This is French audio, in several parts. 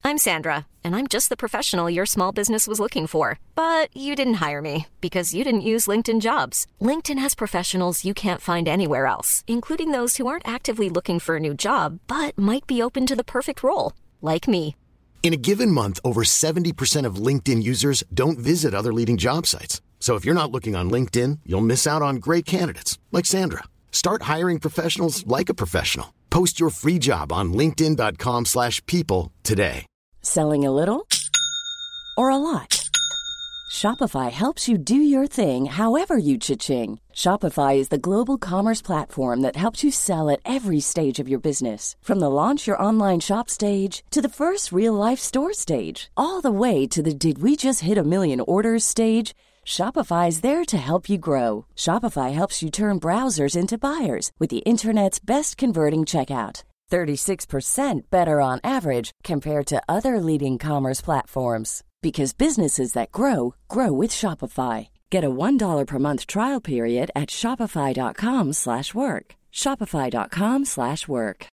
I'm Sandra, and I'm just the professional your small business was looking for. But you didn't hire me because you didn't use LinkedIn Jobs. LinkedIn has professionals you can't find anywhere else, including those who aren't actively looking for a new job, but might be open to the perfect role, like me. In a given month, over 70% of LinkedIn users don't visit other leading job sites. So if you're not looking on LinkedIn, you'll miss out on great candidates like Sandra. Start hiring professionals like a professional. Post your free job on linkedin.com/people today. Selling a little or a lot? Shopify helps you do your thing however you cha-ching. Shopify is the global commerce platform that helps you sell at every stage of your business. From the launch your online shop stage to the first real-life store stage, all the way to the did we just hit a million orders stage. Shopify is there to help you grow. Shopify helps you turn browsers into buyers with the internet's best converting checkout. 36% better on average compared to other leading commerce platforms. Because businesses that grow, grow with Shopify. Get a $1 per month trial period at shopify.com/work. Shopify.com/work.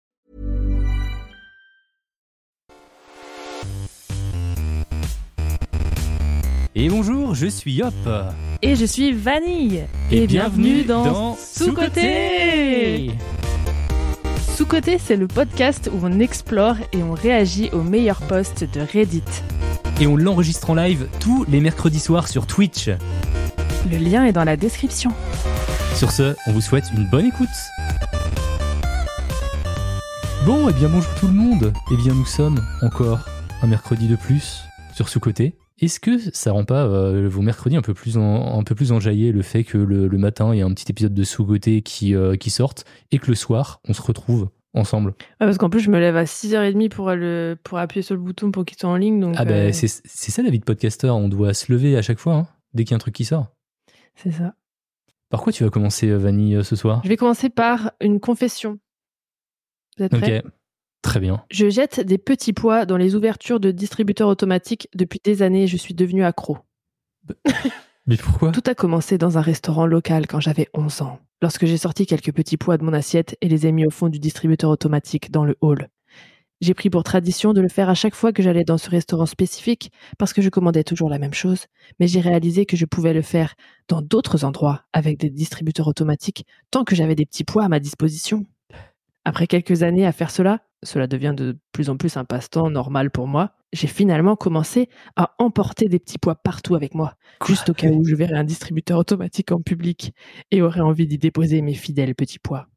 Et bonjour, je suis Yop. Et je suis Vanille. Et bienvenue dans Sous-Côté. Sous-Côté, c'est le podcast où on explore et on réagit aux meilleurs posts de Reddit. Et on l'enregistre en live tous les mercredis soirs sur Twitch. Le lien est dans la description. Sur ce, on vous souhaite une bonne écoute. Bon, et bien bonjour tout le monde. Et bien nous sommes encore un mercredi de plus sur Sous-Côté. Est-ce que ça rend pas vos mercredis un peu plus enjaillés, le fait que le matin il y a un petit épisode de Sous-Côté qui sorte et que le soir on se retrouve ensemble? Ouais, parce qu'en plus je me lève à 6h30 pour appuyer sur le bouton pour qu'il soit en ligne. Donc, c'est ça la vie de podcasteur, on doit se lever à chaque fois dès qu'il y a un truc qui sort. C'est ça. Par quoi tu vas commencer, Vanille, ce soir? Je vais commencer par une confession. Vous êtes prêts? Ok, très bien. Je jette des petits pois dans les ouvertures de distributeurs automatiques depuis des années et je suis devenue accro. Mais pourquoi? Tout a commencé dans un restaurant local quand j'avais 11 ans, lorsque j'ai sorti quelques petits pois de mon assiette et les ai mis au fond du distributeur automatique dans le hall. J'ai pris pour tradition de le faire à chaque fois que j'allais dans ce restaurant spécifique parce que je commandais toujours la même chose, mais j'ai réalisé que je pouvais le faire dans d'autres endroits avec des distributeurs automatiques tant que j'avais des petits pois à ma disposition. Après quelques années à faire cela devient de plus en plus un passe-temps normal pour moi. J'ai finalement commencé à emporter des petits pois partout avec moi, juste au cas où je verrais un distributeur automatique en public et aurais envie d'y déposer mes fidèles petits pois.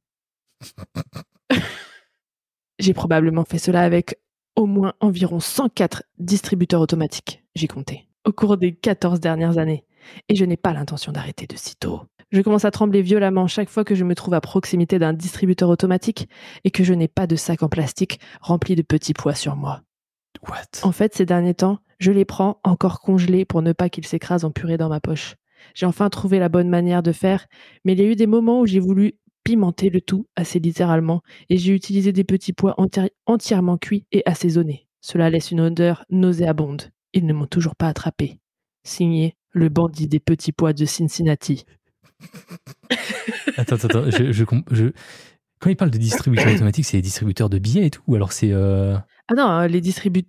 J'ai probablement fait cela avec au moins environ 104 distributeurs automatiques, j'ai compté, au cours des 14 dernières années. Et je n'ai pas l'intention d'arrêter de sitôt. Je commence à trembler violemment chaque fois que je me trouve à proximité d'un distributeur automatique et que je n'ai pas de sac en plastique rempli de petits pois sur moi. What? En fait, ces derniers temps, je les prends encore congelés pour ne pas qu'ils s'écrasent en purée dans ma poche. J'ai enfin trouvé la bonne manière de faire, mais il y a eu des moments où j'ai voulu pimenter le tout assez littéralement et j'ai utilisé des petits pois entièrement cuits et assaisonnés. Cela laisse une odeur nauséabonde. Ils ne m'ont toujours pas attrapé. Signé le bandit des petits pois de Cincinnati. Attends, quand il parle de distributeurs automatiques, c'est les distributeurs de billets et tout, ou alors c'est... Ah non, les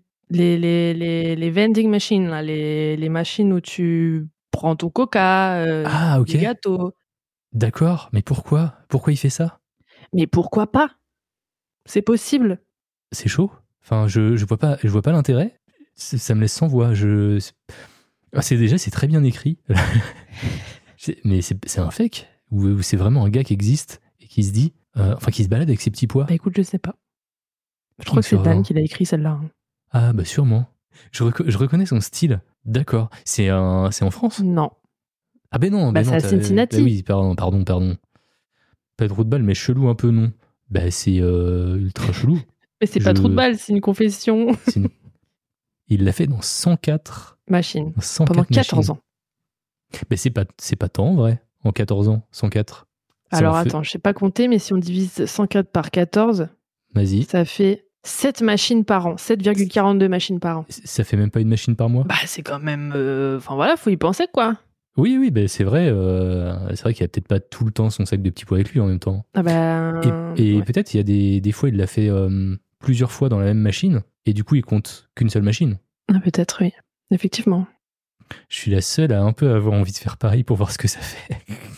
vending machines, là, les machines où tu prends ton coca, ok. les gâteaux. D'accord, mais pourquoi? Pourquoi il fait ça? Mais pourquoi pas? C'est possible. C'est chaud. Enfin, je vois pas l'intérêt. Ça me laisse sans voix. C'est très bien écrit. Mais c'est un fake ou c'est vraiment un gars qui existe et qui se dit, qui se balade avec ses petits pois. Bah écoute, je sais pas. Je crois que c'est Dan qui l'a écrit celle-là. Ah bah sûrement. Je reconnais son style. D'accord. C'est en France? Non. Ah ben non. Bah c'est à Cincinnati. Bah oui, pardon. Pas trop de balles, mais chelou un peu, non? Bah c'est ultra chelou. Mais c'est pas trop de balles, c'est une confession. Il l'a fait dans 104 machines. Pendant 14 ans. Mais c'est pas tant en vrai, en 14 ans, 104. Alors attends, je sais pas compter, mais si on divise 104 par 14, vas-y. Ça fait 7 machines par an, 7,42 machines par an. Ça fait même pas une machine par mois? Bah c'est quand même... faut y penser quoi. Oui, bah, c'est vrai qu'il a peut-être pas tout le temps son sac de petits pois avec lui en même temps. Ah bah... Et ouais. peut-être il y a des fois il l'a fait plusieurs fois dans la même machine, Et du coup, il compte qu'une seule machine. Ah, peut-être, oui. Effectivement. Je suis la seule à un peu avoir envie de faire pareil pour voir ce que ça fait.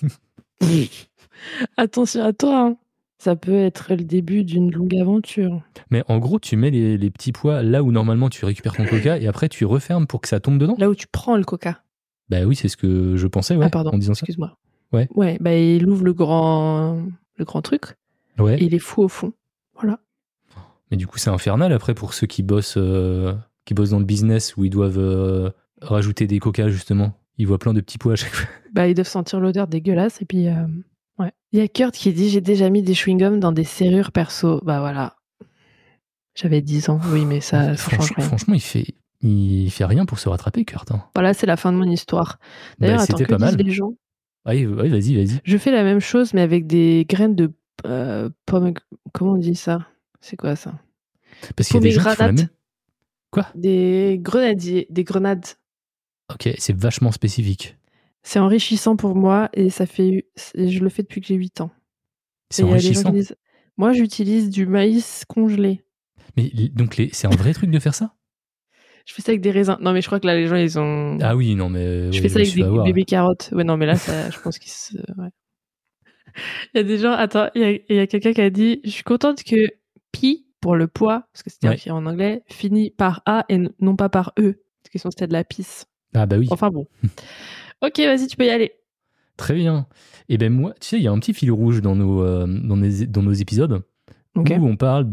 Attention à toi, hein. Ça peut être le début d'une longue aventure. Mais en gros, tu mets les petits pois là où normalement tu récupères ton coca et après tu refermes pour que ça tombe dedans. Là où tu prends le coca. Bah oui, c'est ce que je pensais, ouais, Ah, pardon, en disant ça. excuse-moi. Ouais. Ouais, bah il ouvre le grand truc Ouais. et il est fou au fond. Voilà. Mais du coup, c'est infernal après pour ceux qui bossent dans le business où ils doivent rajouter des coca justement. Ils voient plein de petits pois à chaque fois. Bah ils doivent sentir l'odeur dégueulasse et puis ouais. Il y a Kurt qui dit j'ai déjà mis des chewing-gums dans des serrures perso. Bah voilà. J'avais 10 ans. Oui, mais ça change rien. Franchement, il fait rien pour se rattraper, Kurt. Hein. Voilà, c'est la fin de mon histoire. D'ailleurs, attends, c'était que pas disent mal. les gens? Ouais, vas-y. Je fais la même chose, mais avec des graines de pommes. Comment on dit ça? C'est quoi ça? Parce qu'il y a des gens qui font la même. Quoi? Des grenadiers, des grenades. Ok, c'est vachement spécifique. C'est enrichissant pour moi et je le fais depuis que j'ai 8 ans. C'est enrichissant. Disent, moi, j'utilise du maïs congelé. Mais donc, c'est un vrai truc de faire ça? Je fais ça avec des raisins. Non, mais je crois que là, les gens, ils ont... Ah oui, non, mais... Je fais ça avec des bébés carottes. Ouais, non, mais là, ça, je pense qu'ils se... Ouais. Il y a des gens... Attends, il y a quelqu'un qui a dit « Je suis contente que pi, pour le poids, parce que c'était écrit en anglais, finit par A et non pas par E. Parce que sinon, c'était de la pisse. » Ah bah oui. Enfin bon. Ok, vas-y, tu peux y aller. Très bien. Et ben moi, tu sais, il y a un petit fil rouge dans nos épisodes où on parle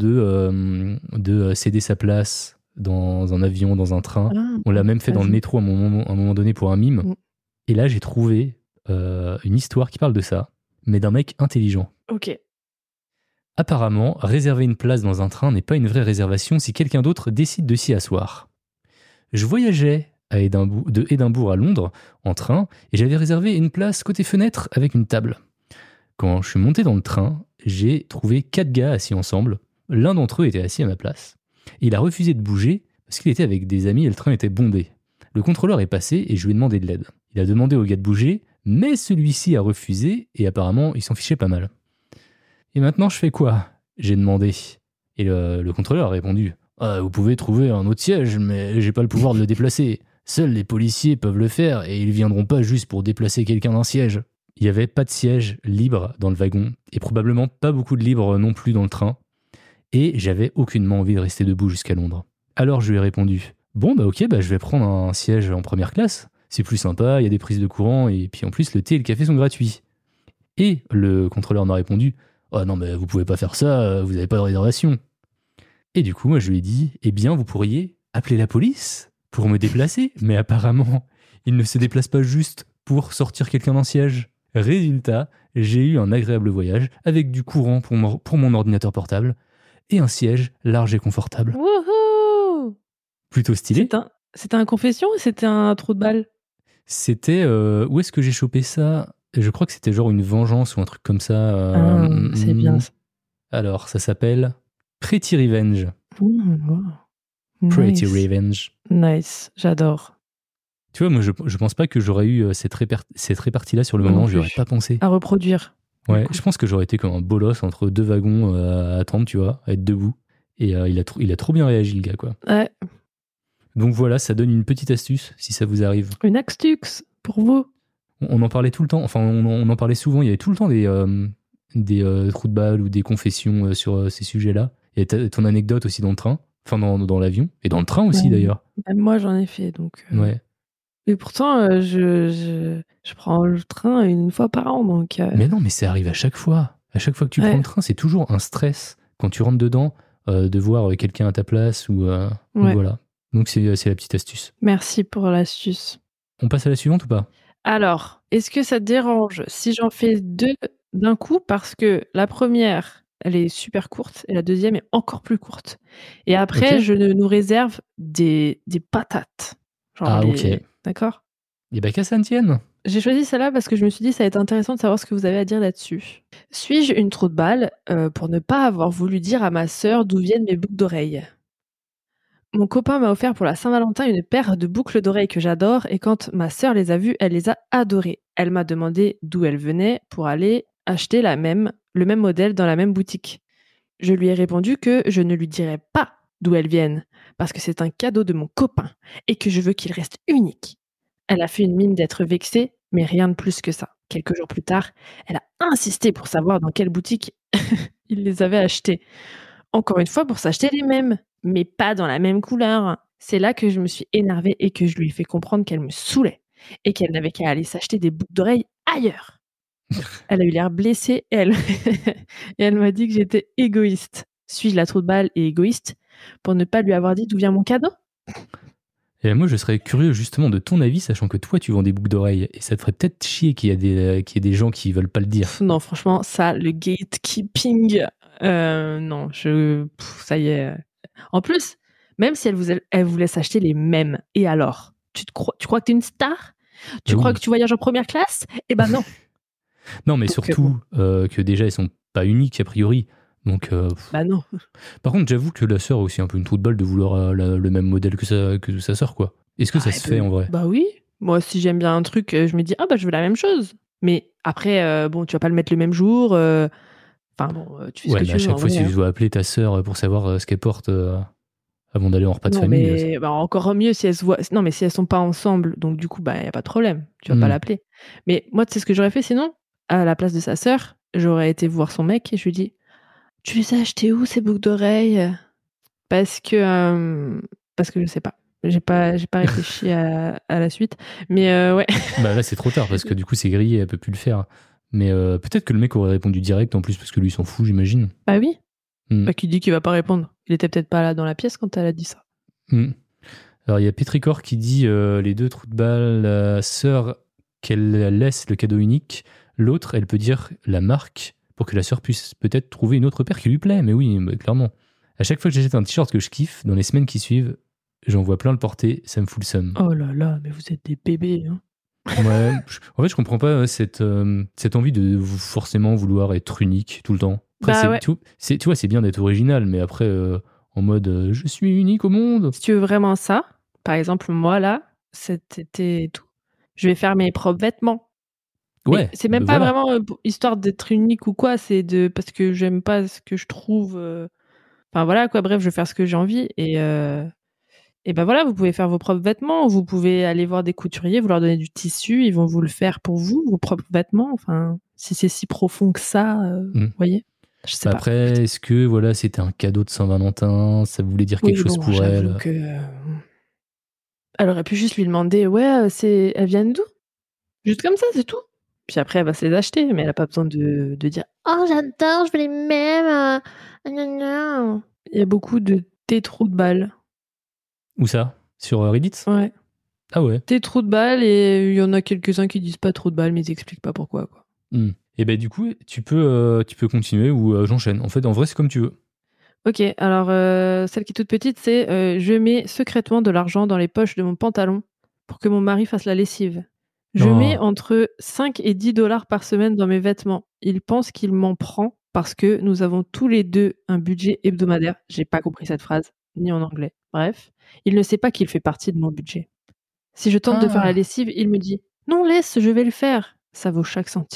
de céder sa place dans un avion, dans un train. On l'a même fait dans le métro à un moment donné pour un mime. Et là, j'ai trouvé une histoire qui parle de ça, mais d'un mec intelligent. Ok. Apparemment, réserver une place dans un train n'est pas une vraie réservation si quelqu'un d'autre décide de s'y asseoir. Je voyageais de Édimbourg à Londres en train et j'avais réservé une place côté fenêtre avec une table. Quand je suis monté dans le train, j'ai trouvé 4 gars assis ensemble. L'un d'entre eux était assis à ma place. Et il a refusé de bouger parce qu'il était avec des amis et le train était bondé. Le contrôleur est passé et je lui ai demandé de l'aide. Il a demandé au gars de bouger, mais celui-ci a refusé et apparemment il s'en fichait pas mal. Et maintenant je fais quoi ? J'ai demandé. Et le contrôleur a répondu « Vous pouvez trouver un autre siège, mais j'ai pas le pouvoir de le déplacer. Seuls les policiers peuvent le faire et ils viendront pas juste pour déplacer quelqu'un d'un siège. » Il n'y avait pas de siège libre dans le wagon et probablement pas beaucoup de libres non plus dans le train. Et j'avais aucunement envie de rester debout jusqu'à Londres. Alors je lui ai répondu « Bon bah ok, je vais prendre un siège en première classe. C'est plus sympa, il y a des prises de courant et puis en plus le thé et le café sont gratuits. » Et le contrôleur m'a répondu « Oh non mais vous pouvez pas faire ça, vous n'avez pas de réservation. » Et du coup moi je lui ai dit « Eh bien vous pourriez appeler la police pour me déplacer. » Mais apparemment il ne se déplace pas juste pour sortir quelqu'un d'un siège. Résultat, j'ai eu un agréable voyage avec du courant pour mon ordinateur portable et un siège large et confortable. Wouhou! Plutôt stylé. C'était un confession ou c'était un trou de balle? C'était... où est-ce que j'ai chopé ça ? Je crois que c'était genre une vengeance ou un truc comme ça. C'est bien ça. Alors, ça s'appelle Pretty Revenge. Wow. Pretty Nice. Revenge. Nice, j'adore. Tu vois, moi, je pense pas que j'aurais eu cette répartie-là sur le moment. Je n'aurais pas pensé. À reproduire. Ouais, je pense que j'aurais été comme un bolos entre 2 wagons à attendre, tu vois, à être debout. Et il a trop bien réagi, le gars, quoi. Ouais. Donc voilà, ça donne une petite astuce, si ça vous arrive. Une astuce pour vous. On en parlait tout le temps, enfin, on en parlait souvent. Il y avait tout le temps des trous de balles ou des confessions sur ces sujets-là. Il y a ton anecdote aussi dans le train, enfin, dans l'avion. Et dans le train aussi, d'ailleurs. Même moi, j'en ai fait, donc... Ouais. Et pourtant, je prends le train une fois par an, donc... Mais non, mais ça arrive à chaque fois. À chaque fois que tu prends le train, c'est toujours un stress. Quand tu rentres dedans, de voir quelqu'un à ta place ou voilà. Donc c'est la petite astuce. Merci pour l'astuce. On passe à la suivante ou pas ? Alors, est-ce que ça te dérange si j'en fais 2 d'un coup ? Parce que la première, elle est super courte et la deuxième est encore plus courte. Et après, je nous réserve des patates. Genre ok. D'accord ? Et qu'à ça ne tienne. J'ai choisi celle-là parce que je me suis dit ça va être intéressant de savoir ce que vous avez à dire là-dessus. Suis-je une trou de balle pour ne pas avoir voulu dire à ma sœur d'où viennent mes boucles d'oreilles ? Mon copain m'a offert pour la Saint-Valentin une paire de boucles d'oreilles que j'adore et quand ma sœur les a vues, elle les a adorées. Elle m'a demandé d'où elles venaient pour aller acheter le même modèle dans la même boutique. Je lui ai répondu que je ne lui dirais pas d'où elles viennent, parce que c'est un cadeau de mon copain et que je veux qu'il reste unique. Elle a fait une mine d'être vexée, mais rien de plus que ça. Quelques jours plus tard, elle a insisté pour savoir dans quelle boutique il les avait achetés. Encore une fois, pour s'acheter les mêmes, mais pas dans la même couleur. C'est là que je me suis énervée et que je lui ai fait comprendre qu'elle me saoulait et qu'elle n'avait qu'à aller s'acheter des boucles d'oreilles ailleurs. Elle a eu l'air blessée et elle m'a dit que j'étais égoïste. Suis-je la trou de balle et égoïste pour ne pas lui avoir dit d'où vient mon cadeau? Et moi, je serais curieux justement de ton avis, sachant que toi, tu vends des boucles d'oreilles. Et ça te ferait peut-être chier qu'il y ait des gens qui veulent pas le dire. Non, franchement, ça, le gatekeeping, non, ça y est. En plus, même si elle voulait s'acheter les mêmes, et alors? Tu crois que t'es une star? Tu crois que tu voyages en première classe? Eh ben non. Non, mais surtout que déjà, elles sont pas uniques a priori. Donc, bah non. Par contre, j'avoue que la sœur a aussi un peu une trou de balle de vouloir le même modèle que sa sœur, quoi. Est-ce que ça se fait en vrai? Bah oui. Moi, si j'aime bien un truc, je me dis, ah bah je veux la même chose. Mais après, bon, tu vas pas le mettre le même jour. Enfin bon, tu fais ce que tu veux. À chaque fois, si tu dois appeler ta sœur pour savoir ce qu'elle porte avant d'aller en repas de famille. Mais encore mieux si elles se voient. Non, mais si elles sont pas ensemble, donc du coup, bah y a pas de problème. Tu vas pas l'appeler. Mais moi, tu sais ce que j'aurais fait sinon? À la place de sa sœur, j'aurais été voir son mec et je lui dis, tu les as achetées où ces boucles d'oreilles? Parce que je sais pas. J'ai pas réfléchi à la suite. Mais ouais. Bah là, c'est trop tard parce que du coup, c'est grillé, elle peut plus le faire. Mais peut-être que le mec aurait répondu direct en plus parce que lui, il s'en fout, j'imagine. Bah oui. Bah qui dit qu'il va pas répondre. Il était peut-être pas là dans la pièce quand elle a dit ça. Alors, il y a Petricor qui dit les deux trous de balle, la sœur qu'elle laisse le cadeau unique, l'autre, elle peut dire la marque pour que la sœur puisse peut-être trouver une autre paire qui lui plaît. Mais oui, clairement. À chaque fois que j'achète un t-shirt que je kiffe, dans les semaines qui suivent, j'en vois plein le porter, ça me fout le seum. Oh là là, mais vous êtes des bébés. Hein. Ouais, en fait, je comprends pas cette envie de forcément vouloir être unique tout le temps. Après, tu vois, c'est bien d'être original, mais après, en mode je suis unique au monde. Si tu veux vraiment ça, par exemple, moi là, cet été et tout, je vais faire mes propres vêtements. Ouais. Mais c'est même pas vraiment histoire d'être unique ou quoi, c'est parce que j'aime pas ce que je trouve. Enfin voilà quoi, bref, je vais faire ce que j'ai envie et ben voilà, vous pouvez faire vos propres vêtements, vous pouvez aller voir des couturiers, vous leur donnez du tissu, ils vont vous le faire pour vous, vos propres vêtements. Enfin, si c'est si profond que ça, vous voyez. Je sais pas. Après, est-ce que voilà, c'était un cadeau de Saint-Valentin, ça voulait dire quelque chose pour elle Elle aurait pu juste lui demander, elles viennent d'où? Juste comme ça, c'est tout. Puis après, elle va se les acheter, mais elle a pas besoin de dire « Oh, j'adore, je veux les mêmes. » Il y a beaucoup de tes trous de balles. Où ça? Sur Reddit? Ouais. Ah ouais. Tes trous de balles, et il y en a quelques-uns qui disent pas trous de balles, mais ils expliquent pas pourquoi, quoi. Et ben du coup, tu peux continuer ou j'enchaîne. En fait, en vrai, c'est comme tu veux. Ok, alors celle qui est toute petite, c'est je mets secrètement de l'argent dans les poches de mon pantalon pour que mon mari fasse la lessive. Je mets entre 5 et 10 $ par semaine dans mes vêtements. Il pense qu'il m'en prend parce que nous avons tous les deux un budget hebdomadaire. J'ai pas compris cette phrase, ni en anglais. Bref, il ne sait pas qu'il fait partie de mon budget. Si je tente de faire la lessive, il me dit « Non, laisse, je vais le faire. Ça vaut chaque centime. »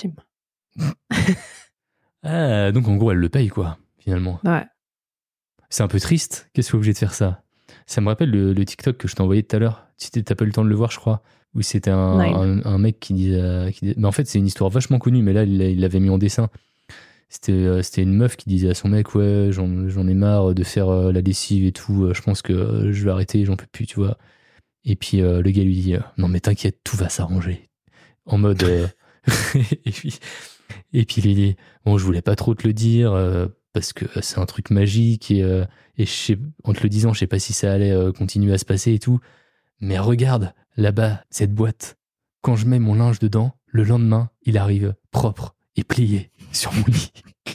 Donc en gros, elle le paye, quoi, finalement. Ouais. C'est un peu triste. Qu'est-ce que obligé de faire ça? Ça me rappelle le TikTok que je t'ai envoyé tout à l'heure. T'as pas eu le temps de le voir, je crois. Où c'était un mec qui disait... Mais en fait, c'est une histoire vachement connue, mais là, il l'avait mis en dessin. C'était une meuf qui disait à son mec, ouais, j'en ai marre de faire la lessive et tout. Je pense que je vais arrêter, j'en peux plus, tu vois. Et puis le gars lui dit, non mais t'inquiète, tout va s'arranger. En mode... et puis il dit, bon, je voulais pas trop te le dire parce que c'est un truc magique et en te le disant, je sais pas si ça allait continuer à se passer et tout. Mais regarde, là-bas, cette boîte. Quand je mets mon linge dedans, le lendemain, il arrive propre et plié sur mon lit.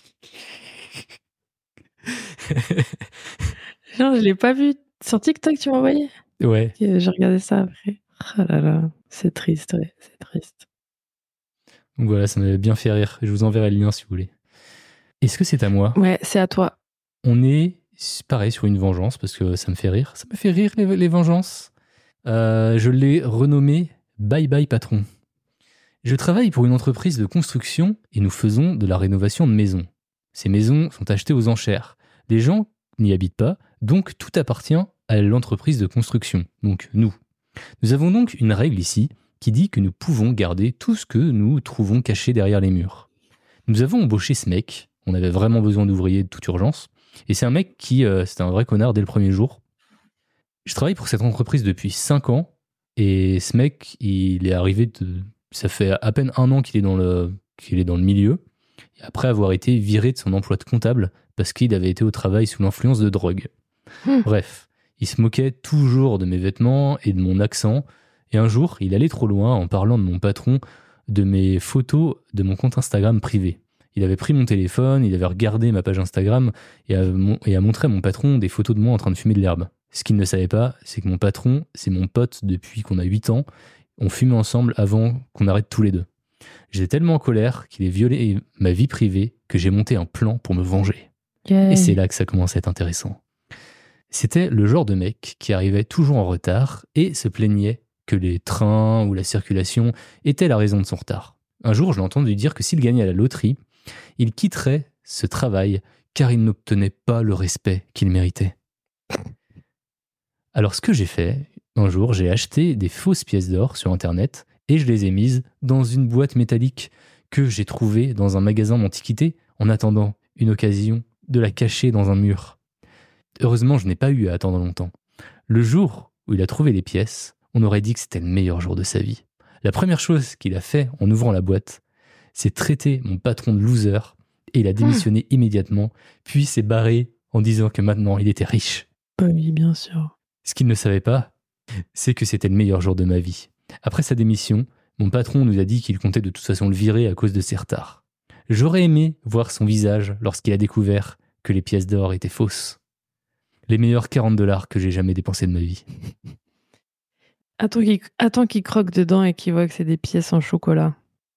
Genre, je l'ai pas vu. Sur TikTok, tu m'as envoyé? Ouais. J'ai regardé ça après. Oh là là, c'est triste, ouais, c'est triste. Donc voilà, ça m'avait bien fait rire. Je vous enverrai le lien si vous voulez. Est-ce que c'est à moi? Ouais, c'est à toi. On est, pareil, sur une vengeance parce que ça me fait rire. Ça me fait rire, les vengeances. Je l'ai renommé Bye Bye Patron. Je travaille pour une entreprise de construction et nous faisons de la rénovation de maisons. Ces maisons sont achetées aux enchères. Des gens n'y habite pas, donc tout appartient à l'entreprise de construction, donc nous. Nous avons donc une règle ici qui dit que nous pouvons garder tout ce que nous trouvons caché derrière les murs. Nous avons embauché ce mec, on avait vraiment besoin d'ouvriers de toute urgence, et c'est un mec qui, c'était un vrai connard dès le premier jour. Je travaille pour cette entreprise depuis 5 ans, et ce mec, il est arrivé, ça fait à peine 1 an qu'il est dans le milieu, et après avoir été viré de son emploi de comptable parce qu'il avait été au travail sous l'influence de drogue. Bref, il se moquait toujours de mes vêtements et de mon accent, et un jour, il allait trop loin en parlant de mon patron, de mes photos de mon compte Instagram privé. Il avait pris mon téléphone, il avait regardé ma page Instagram et a montré à mon patron des photos de moi en train de fumer de l'herbe. Ce qu'il ne savait pas, c'est que mon patron, c'est mon pote depuis qu'on a 8 ans. On fumait ensemble avant qu'on arrête tous les deux. J'étais tellement en colère qu'il ait violé ma vie privée que j'ai monté un plan pour me venger. Yeah. Et c'est là que ça commence à être intéressant. C'était le genre de mec qui arrivait toujours en retard et se plaignait que les trains ou la circulation étaient la raison de son retard. Un jour, je l'ai entendu dire que s'il gagnait à la loterie, il quitterait ce travail car il n'obtenait pas le respect qu'il méritait. Alors ce que j'ai fait, un jour, j'ai acheté des fausses pièces d'or sur Internet et je les ai mises dans une boîte métallique que j'ai trouvée dans un magasin d'antiquités en attendant une occasion de la cacher dans un mur. Heureusement, je n'ai pas eu à attendre longtemps. Le jour où il a trouvé les pièces, on aurait dit que c'était le meilleur jour de sa vie. La première chose qu'il a fait en ouvrant la boîte, c'est traiter mon patron de loser et il a démissionné immédiatement, puis s'est barré en disant que maintenant il était riche. Bah oui, bien sûr. Ce qu'il ne savait pas, c'est que c'était le meilleur jour de ma vie. Après sa démission, mon patron nous a dit qu'il comptait de toute façon le virer à cause de ses retards. J'aurais aimé voir son visage lorsqu'il a découvert que les pièces d'or étaient fausses. Les meilleurs $40 que j'ai jamais dépensés de ma vie. Attends qu'il croque dedans et qu'il voit que c'est des pièces en chocolat.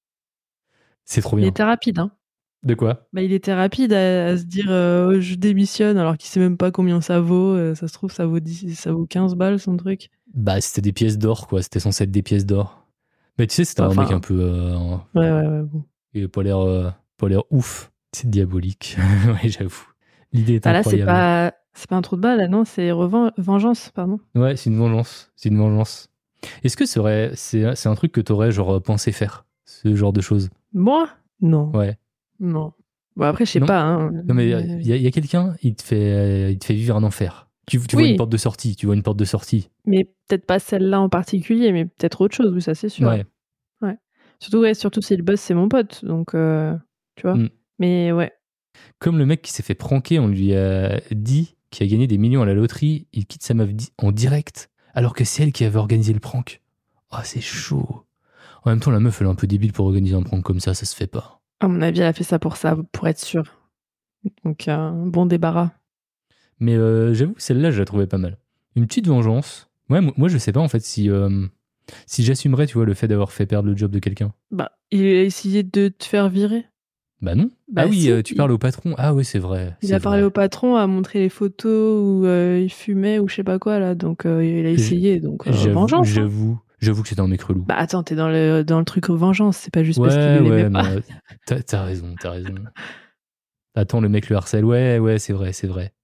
C'est trop Il bien. était rapide, hein. De quoi ? Bah, il était rapide à se dire je démissionne alors qu'il sait même pas combien ça vaut. Ça se trouve, ça vaut 15 balles son truc. Bah, c'était des pièces d'or, quoi. C'était censé être des pièces d'or. Mais tu sais, c'était un mec un peu... Ouais, bon. Il n'a pas l'air ouf. C'est diabolique. Ouais, j'avoue. L'idée est Ah là, incroyable. c'est pas un trou de balle, là, non, c'est vengeance, pardon. Ouais, c'est une vengeance. C'est une vengeance. Est-ce que c'est un truc que t'aurais genre pensé faire, ce genre de choses ? Moi ? Non. Ouais. Non. Bon, après, je sais Non. pas. Hein. Non, mais il y a quelqu'un, il te fait vivre un enfer. Tu vois une porte de sortie. Tu vois une porte de sortie. Mais peut-être pas celle-là en particulier, mais peut-être autre chose, oui, ça c'est sûr. Ouais. Surtout si le boss c'est mon pote, donc tu vois. Mais ouais. Comme le mec qui s'est fait pranker, on lui a dit qu'il a gagné des millions à la loterie, il quitte sa meuf en direct, alors que c'est elle qui avait organisé le prank. Oh, c'est chaud. En même temps, la meuf, elle est un peu débile pour organiser un prank comme ça se fait pas. À mon avis, elle a fait ça, pour être sûre. Donc, un bon débarras. Mais j'avoue que celle-là, je la trouvais pas mal. Une petite vengeance. Ouais, moi, je sais pas en fait si j'assumerais, tu vois, le fait d'avoir fait perdre le job de quelqu'un. Bah, il a essayé de te faire virer. Bah non. Bah ah oui, si, tu parles au patron. Ah oui, c'est vrai. Il a parlé au patron, a montré les photos où il fumait ou je sais pas quoi là. Donc, il a essayé. Donc, vengeance. J'avoue que c'était un mec relou. Bah attends, t'es dans le truc vengeance. C'est pas juste parce qu'il l'aimait pas. T'as raison. Attends, le mec le harcèle. Ouais, c'est vrai.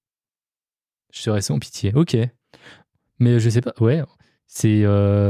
Je serais sans pitié. Ok. Mais je sais pas. Ouais, c'est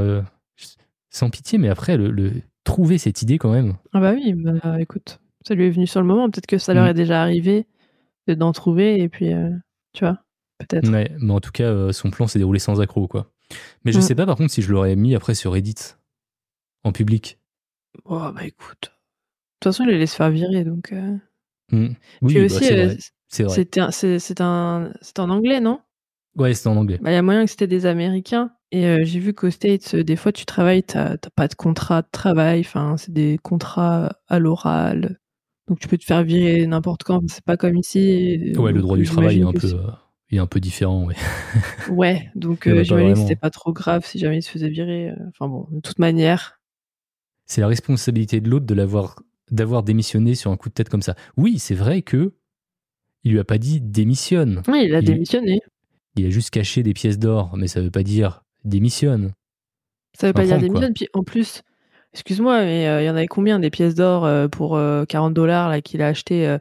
sans pitié, mais après, le trouver cette idée quand même. Ah bah oui, bah écoute, ça lui est venu sur le moment. Peut-être que ça leur est déjà arrivé d'en trouver et puis, tu vois, peut-être. Ouais, mais en tout cas, son plan s'est déroulé sans accroc, quoi. Mais je sais pas par contre si je l'aurais mis après sur Reddit, en public. Oh bah écoute, de toute façon il allait se faire virer donc. Oui, puis aussi, c'est vrai. C'était en anglais, non ? Ouais, c'était en anglais. Bah il y a moyen que c'était des Américains et j'ai vu qu'aux States, des fois tu travailles, t'as pas de contrat de travail, enfin c'est des contrats à l'oral, donc tu peux te faire virer n'importe quand. C'est pas comme ici. Ouais, le droit du travail est un peu différent, ouais. Ouais, donc j'imagine que c'était pas trop grave si jamais il se faisait virer. Enfin bon, de toute manière. C'est la responsabilité de l'autre d'avoir démissionné sur un coup de tête comme ça. Oui, c'est vrai que il lui a pas dit démissionne. Oui, il a démissionné. Il a juste caché des pièces d'or, mais ça veut pas dire démissionne. Ça veut pas dire démissionne. Puis en plus, excuse-moi, mais il y en avait combien des pièces d'or pour $40 là qu'il a acheté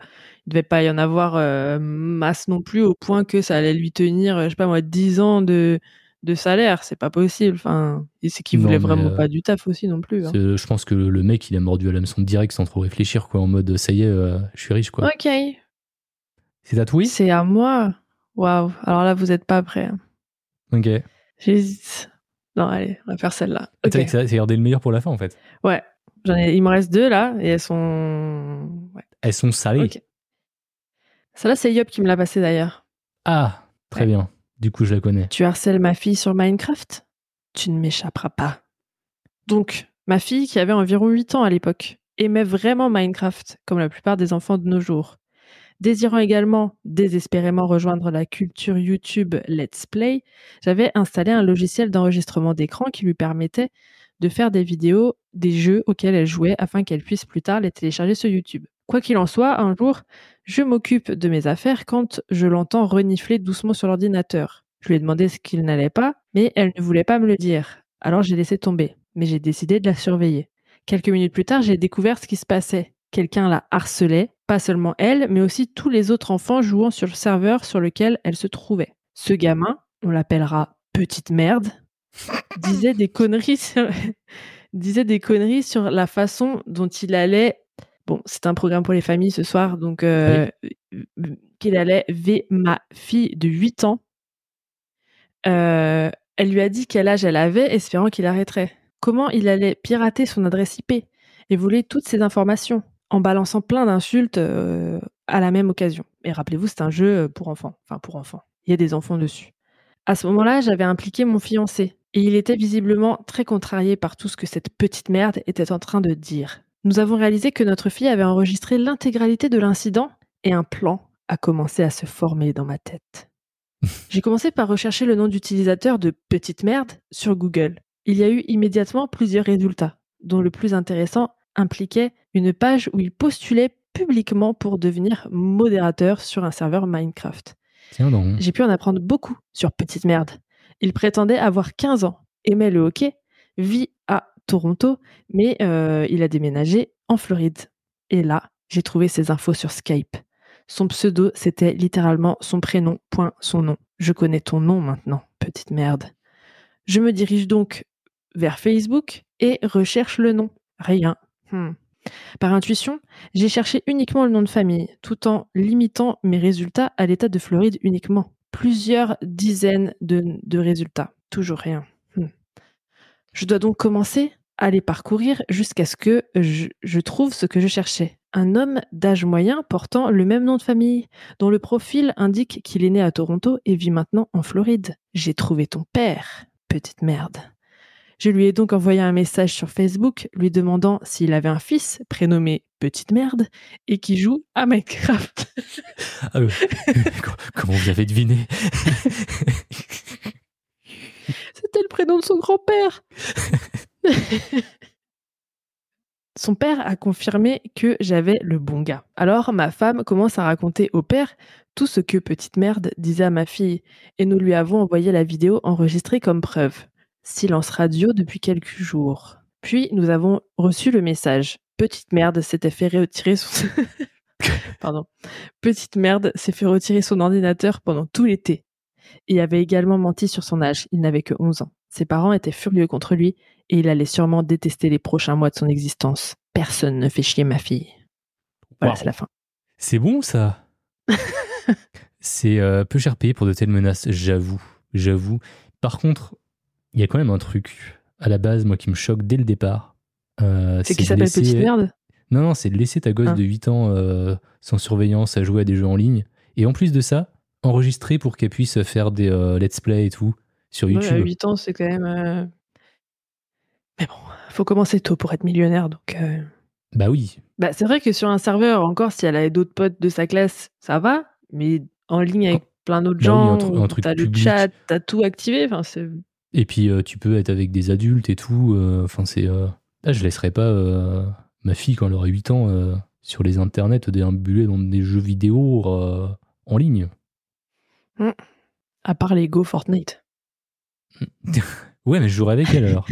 devait pas y en avoir masse non plus au point que ça allait lui tenir, je sais pas moi, 10 ans de salaire. C'est pas possible. Enfin, et c'est qu'il voulait vraiment pas du taf aussi non plus. Hein. Je pense que le mec, il a mordu à l'hameçon direct sans trop réfléchir, quoi, en mode ça y est, je suis riche, quoi. Ok. C'est à toi? C'est à moi. Waouh. Alors là, vous êtes pas prêts. Hein. Ok. J'hésite. Non, allez, on va faire celle-là. Okay. C'est gardé le meilleur pour la fin, en fait. Ouais. Il m'en reste 2 là, et elles sont. Ouais. Elles sont salées. Ok. Celle-là, c'est Yop qui me l'a passée d'ailleurs. Ah, très bien. Du coup, je la connais. Tu harcèles ma fille sur Minecraft? Tu ne m'échapperas pas. Donc, ma fille, qui avait environ 8 ans à l'époque, aimait vraiment Minecraft, comme la plupart des enfants de nos jours. Désirant également désespérément rejoindre la culture YouTube Let's Play, j'avais installé un logiciel d'enregistrement d'écran qui lui permettait de faire des vidéos des jeux auxquels elle jouait afin qu'elle puisse plus tard les télécharger sur YouTube. Quoi qu'il en soit, un jour, je m'occupe de mes affaires quand je l'entends renifler doucement sur l'ordinateur. Je lui ai demandé ce qu'il n'allait pas, mais elle ne voulait pas me le dire. Alors j'ai laissé tomber, mais j'ai décidé de la surveiller. Quelques minutes plus tard, j'ai découvert ce qui se passait. Quelqu'un la harcelait, pas seulement elle, mais aussi tous les autres enfants jouant sur le serveur sur lequel elle se trouvait. Ce gamin, on l'appellera Petite Merde, disait des conneries sur la façon dont il allait... Bon, c'est un programme pour les familles ce soir, donc qu'il allait ma fille de 8 ans. Elle lui a dit quel âge elle avait, espérant qu'il arrêterait. Comment il allait pirater son adresse IP et voler toutes ces informations en balançant plein d'insultes à la même occasion. Et rappelez-vous, c'est un jeu pour enfants. Enfin, pour enfants. Il y a des enfants dessus. À ce moment-là, j'avais impliqué mon fiancé. Et il était visiblement très contrarié par tout ce que cette petite merde était en train de dire. Nous avons réalisé que notre fille avait enregistré l'intégralité de l'incident et un plan a commencé à se former dans ma tête. J'ai commencé par rechercher le nom d'utilisateur de Petite Merde sur Google. Il y a eu immédiatement plusieurs résultats, dont le plus intéressant impliquait une page où il postulait publiquement pour devenir modérateur sur un serveur Minecraft. Tiens donc. J'ai pu en apprendre beaucoup sur Petite Merde. Il prétendait avoir 15 ans, aimait le hockey, vit à Toronto, mais il a déménagé en Floride. Et là, j'ai trouvé ses infos sur Skype. Son pseudo, c'était littéralement son prénom, point son nom. Je connais ton nom maintenant, Petite Merde. Je me dirige donc vers Facebook et recherche le nom. Rien. Par intuition, j'ai cherché uniquement le nom de famille, tout en limitant mes résultats à l'état de Floride uniquement. Plusieurs dizaines de résultats. Toujours rien. Je dois donc commencer à les parcourir jusqu'à ce que je trouve ce que je cherchais. Un homme d'âge moyen portant le même nom de famille, dont le profil indique qu'il est né à Toronto et vit maintenant en Floride. J'ai trouvé ton père, Petite Merde. Je lui ai donc envoyé un message sur Facebook lui demandant s'il avait un fils prénommé Petite Merde et qui joue à Minecraft. Ah comment vous avez deviné? C'était le prénom de son grand-père. Son père a confirmé que j'avais le bon gars. Alors ma femme commence à raconter au père tout ce que Petite Merde disait à ma fille et nous lui avons envoyé la vidéo enregistrée comme preuve. Silence radio depuis quelques jours. Puis nous avons reçu le message. Petite Merde s'était fait retirer son... Petite Merde s'est fait retirer son ordinateur pendant tout l'été. Il avait également menti sur son âge. Il n'avait que 11 ans. Ses parents étaient furieux contre lui et il allait sûrement détester les prochains mois de son existence. Personne ne fait chier ma fille. Voilà, C'est la fin. C'est bon, ça. C'est peu cher payé pour de telles menaces, j'avoue. Par contre, il y a quand même un truc, à la base, moi, qui me choque dès le départ. C'est qui s'appelle Petite Merde ? Non, c'est de laisser ta gosse de 8 ans sans surveillance à jouer à des jeux en ligne. Et en plus de ça, enregistrer pour qu'elle puisse faire des let's play et tout sur YouTube. À 8 ans, c'est quand même... Mais bon, faut commencer tôt pour être millionnaire, donc... Bah oui. Bah, c'est vrai que sur un serveur, encore, si elle avait d'autres potes de sa classe, ça va. Mais en ligne avec plein d'autres gens, un truc t'as public. Le chat, t'as tout activé. Enfin, c'est... Et puis, tu peux être avec des adultes et tout. Enfin, c'est... Là, je laisserais pas ma fille, quand elle aurait 8 ans, sur les internets, déambuler dans des jeux vidéo en ligne. À part les Go Fortnite. Ouais, mais je jouerais avec elle, alors.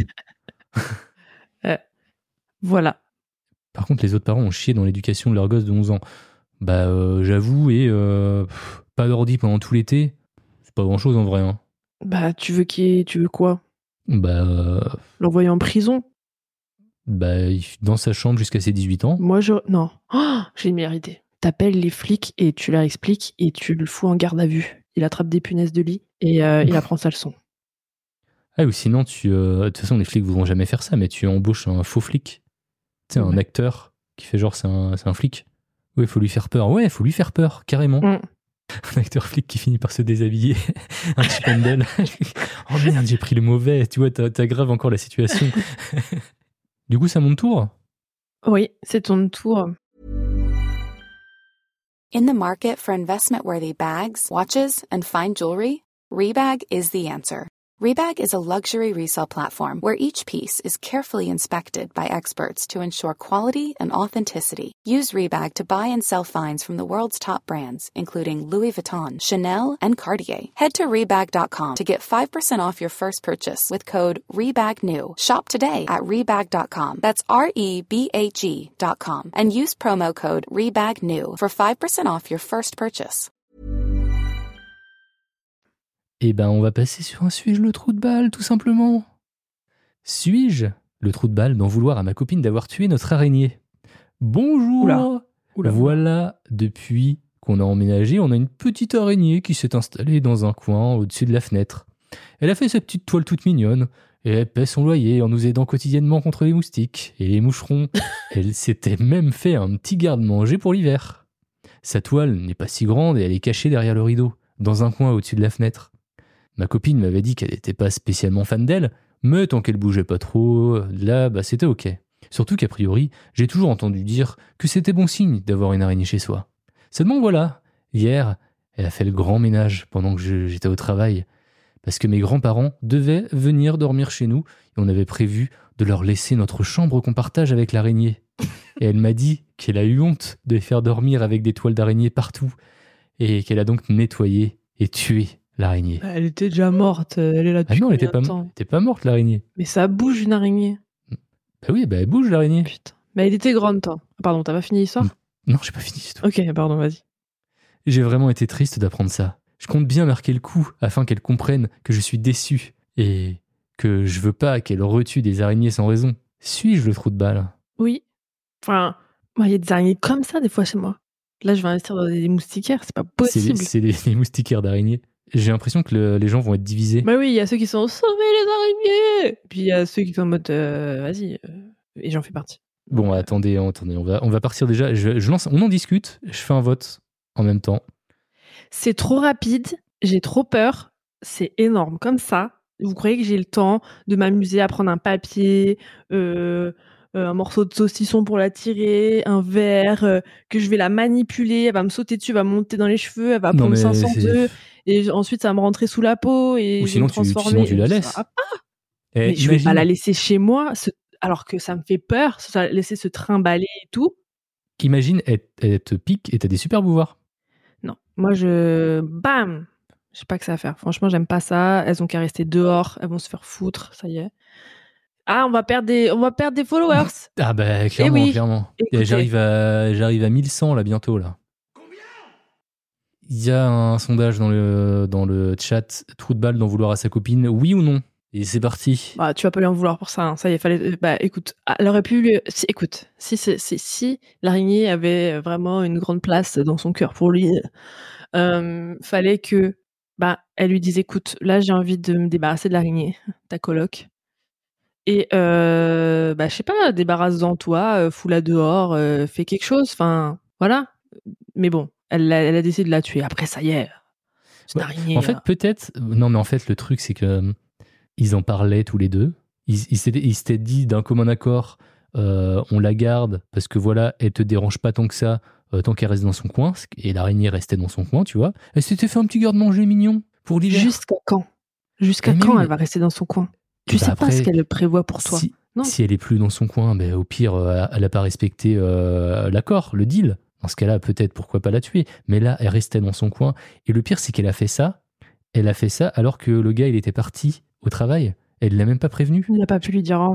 Voilà. Par contre, les autres parents ont chié dans l'éducation de leur gosse de 11 ans. J'avoue, et pas d'ordi pendant tout l'été, c'est pas grand-chose en vrai. Hein. Bah, tu veux quoi? L'envoyer en prison? Dans sa chambre jusqu'à ses 18 ans. Moi, non. Oh, j'ai une meilleure idée. T'appelles les flics et tu leur expliques et tu le fous en garde à vue. Il attrape des punaises de lit et il apprend sa leçon. Ah, ou sinon, de toute façon, les flics voudront jamais faire ça, mais tu embauches un faux flic. Tu sais, un acteur qui fait genre c'est un flic. Oui, il faut lui faire peur. Ouais, il faut lui faire peur, carrément. Un acteur flic qui finit par se déshabiller. Un Chip and Dale. Oh merde, j'ai pris le mauvais. Tu vois, t'aggraves encore la situation. Du coup, c'est à mon tour? Oui, c'est ton tour. In the market for investment-worthy bags, watches, and fine jewelry, Rebag is the answer. Rebag is a luxury resale platform where each piece is carefully inspected by experts to ensure quality and authenticity. Use Rebag to buy and sell finds from the world's top brands, including Louis Vuitton, Chanel, and Cartier. Head to Rebag.com to get 5% off your first purchase with code REBAGNEW. Shop today at Rebag.com. That's REBAG.com. And use promo code REBAGNEW for 5% off your first purchase. Eh ben, on va passer sur un suis-je le trou de balle, tout simplement. Suis-je le trou de balle d'en vouloir à ma copine d'avoir tué notre araignée? Bonjour. Oula. Voilà, depuis qu'on a emménagé, on a une petite araignée qui s'est installée dans un coin au-dessus de la fenêtre. Elle a fait sa petite toile toute mignonne et elle paie son loyer en nous aidant quotidiennement contre les moustiques et les moucherons. Elle s'était même fait un petit garde-manger pour l'hiver. Sa toile n'est pas si grande et elle est cachée derrière le rideau, dans un coin au-dessus de la fenêtre. Ma copine m'avait dit qu'elle n'était pas spécialement fan d'elle, mais tant qu'elle bougeait pas trop, là, c'était ok. Surtout qu'a priori, j'ai toujours entendu dire que c'était bon signe d'avoir une araignée chez soi. Seulement voilà, hier, elle a fait le grand ménage pendant que j'étais au travail, parce que mes grands-parents devaient venir dormir chez nous, et on avait prévu de leur laisser notre chambre qu'on partage avec l'araignée. Et elle m'a dit qu'elle a eu honte de les faire dormir avec des toiles d'araignée partout, et qu'elle a donc nettoyé et tué l'araignée. Elle était déjà morte, elle est là depuis non, elle était pas morte, l'araignée. Mais ça bouge une araignée. Oui, elle bouge l'araignée. Putain. Mais elle était grande, toi. Pardon, t'as pas fini l'histoire? Non, j'ai pas fini l'histoire. Ok, pardon, vas-y. J'ai vraiment été triste d'apprendre ça. Je compte bien marquer le coup afin qu'elle comprenne que je suis déçu et que je veux pas qu'elle retue des araignées sans raison. Suis-je le trou de balle? Oui. Enfin, il y a des araignées comme ça des fois chez moi. Là, je vais investir dans des moustiquaires, c'est pas possible. C'est les moustiquaires d'araignées. J'ai l'impression que les gens vont être divisés. Bah oui, il y a ceux qui sont sauvés les araignées, puis il y a ceux qui sont en mode vas-y, et j'en fais partie. Bon, attendez, on va partir déjà. Je lance, on en discute. Je fais un vote en même temps. C'est trop rapide, j'ai trop peur. C'est énorme comme ça. Vous croyez que j'ai le temps de m'amuser à prendre un papier, un morceau de saucisson pour la tirer, un verre, que je vais la manipuler, elle va me sauter dessus, elle va me monter dans les cheveux, elle va prendre 500 œufs, et ensuite ça va me rentrer sous la peau et ou sinon, je vais me transformer. tu la laisses. Mais je vais pas la laisser chez moi, alors que ça me fait peur, ça laisser se trimballer et tout. Imagine, elle te pique et t'as des super pouvoirs. Non, moi bam, je sais pas que ça va faire. Franchement, j'aime pas ça. Elles ont qu'à rester dehors, elles vont se faire foutre, ça y est. Ah, on va perdre des followers. Ah bah clairement, oui. Clairement. J'arrive à 1100 là bientôt là. Combien? Il y a un sondage dans le chat, trou de balle d'en vouloir à sa copine, oui ou non? Et c'est parti. Bah, tu vas pas lui en vouloir pour ça. Hein. Ça y est, fallait. Bah, écoute, elle aurait pu lui. Écoute, si l'araignée avait vraiment une grande place dans son cœur pour lui, fallait que, elle lui dise, écoute, là j'ai envie de me débarrasser de l'araignée, ta coloc. Et je sais pas, débarrasse-en toi, fous-la dehors, fais quelque chose. Enfin, voilà. Mais bon, elle a décidé de la tuer. Après, ça y est. C'est une araignée. En fait, peut-être. Non, mais en fait, le truc, c'est que. Ils en parlaient tous les deux. Ils s'étaient dit d'un commun accord, on la garde parce que voilà, elle te dérange pas tant que ça, tant qu'elle reste dans son coin. Et l'araignée restait dans son coin, tu vois. Elle s'était fait un petit garde-manger mignon pour l'hiver. Jusqu'à quand elle va rester dans son coin? Tu sais après, pas ce qu'elle prévoit pour toi. Si elle est plus dans son coin, au pire, elle n'a pas respecté l'accord, le deal. Dans ce cas-là, peut-être pourquoi pas la tuer. Mais là, elle restait dans son coin. Et le pire, c'est qu'elle a fait ça. Alors que le gars, il était parti au travail. Elle l'a même pas prévenu. Il n'a pas pu lui dire au revoir.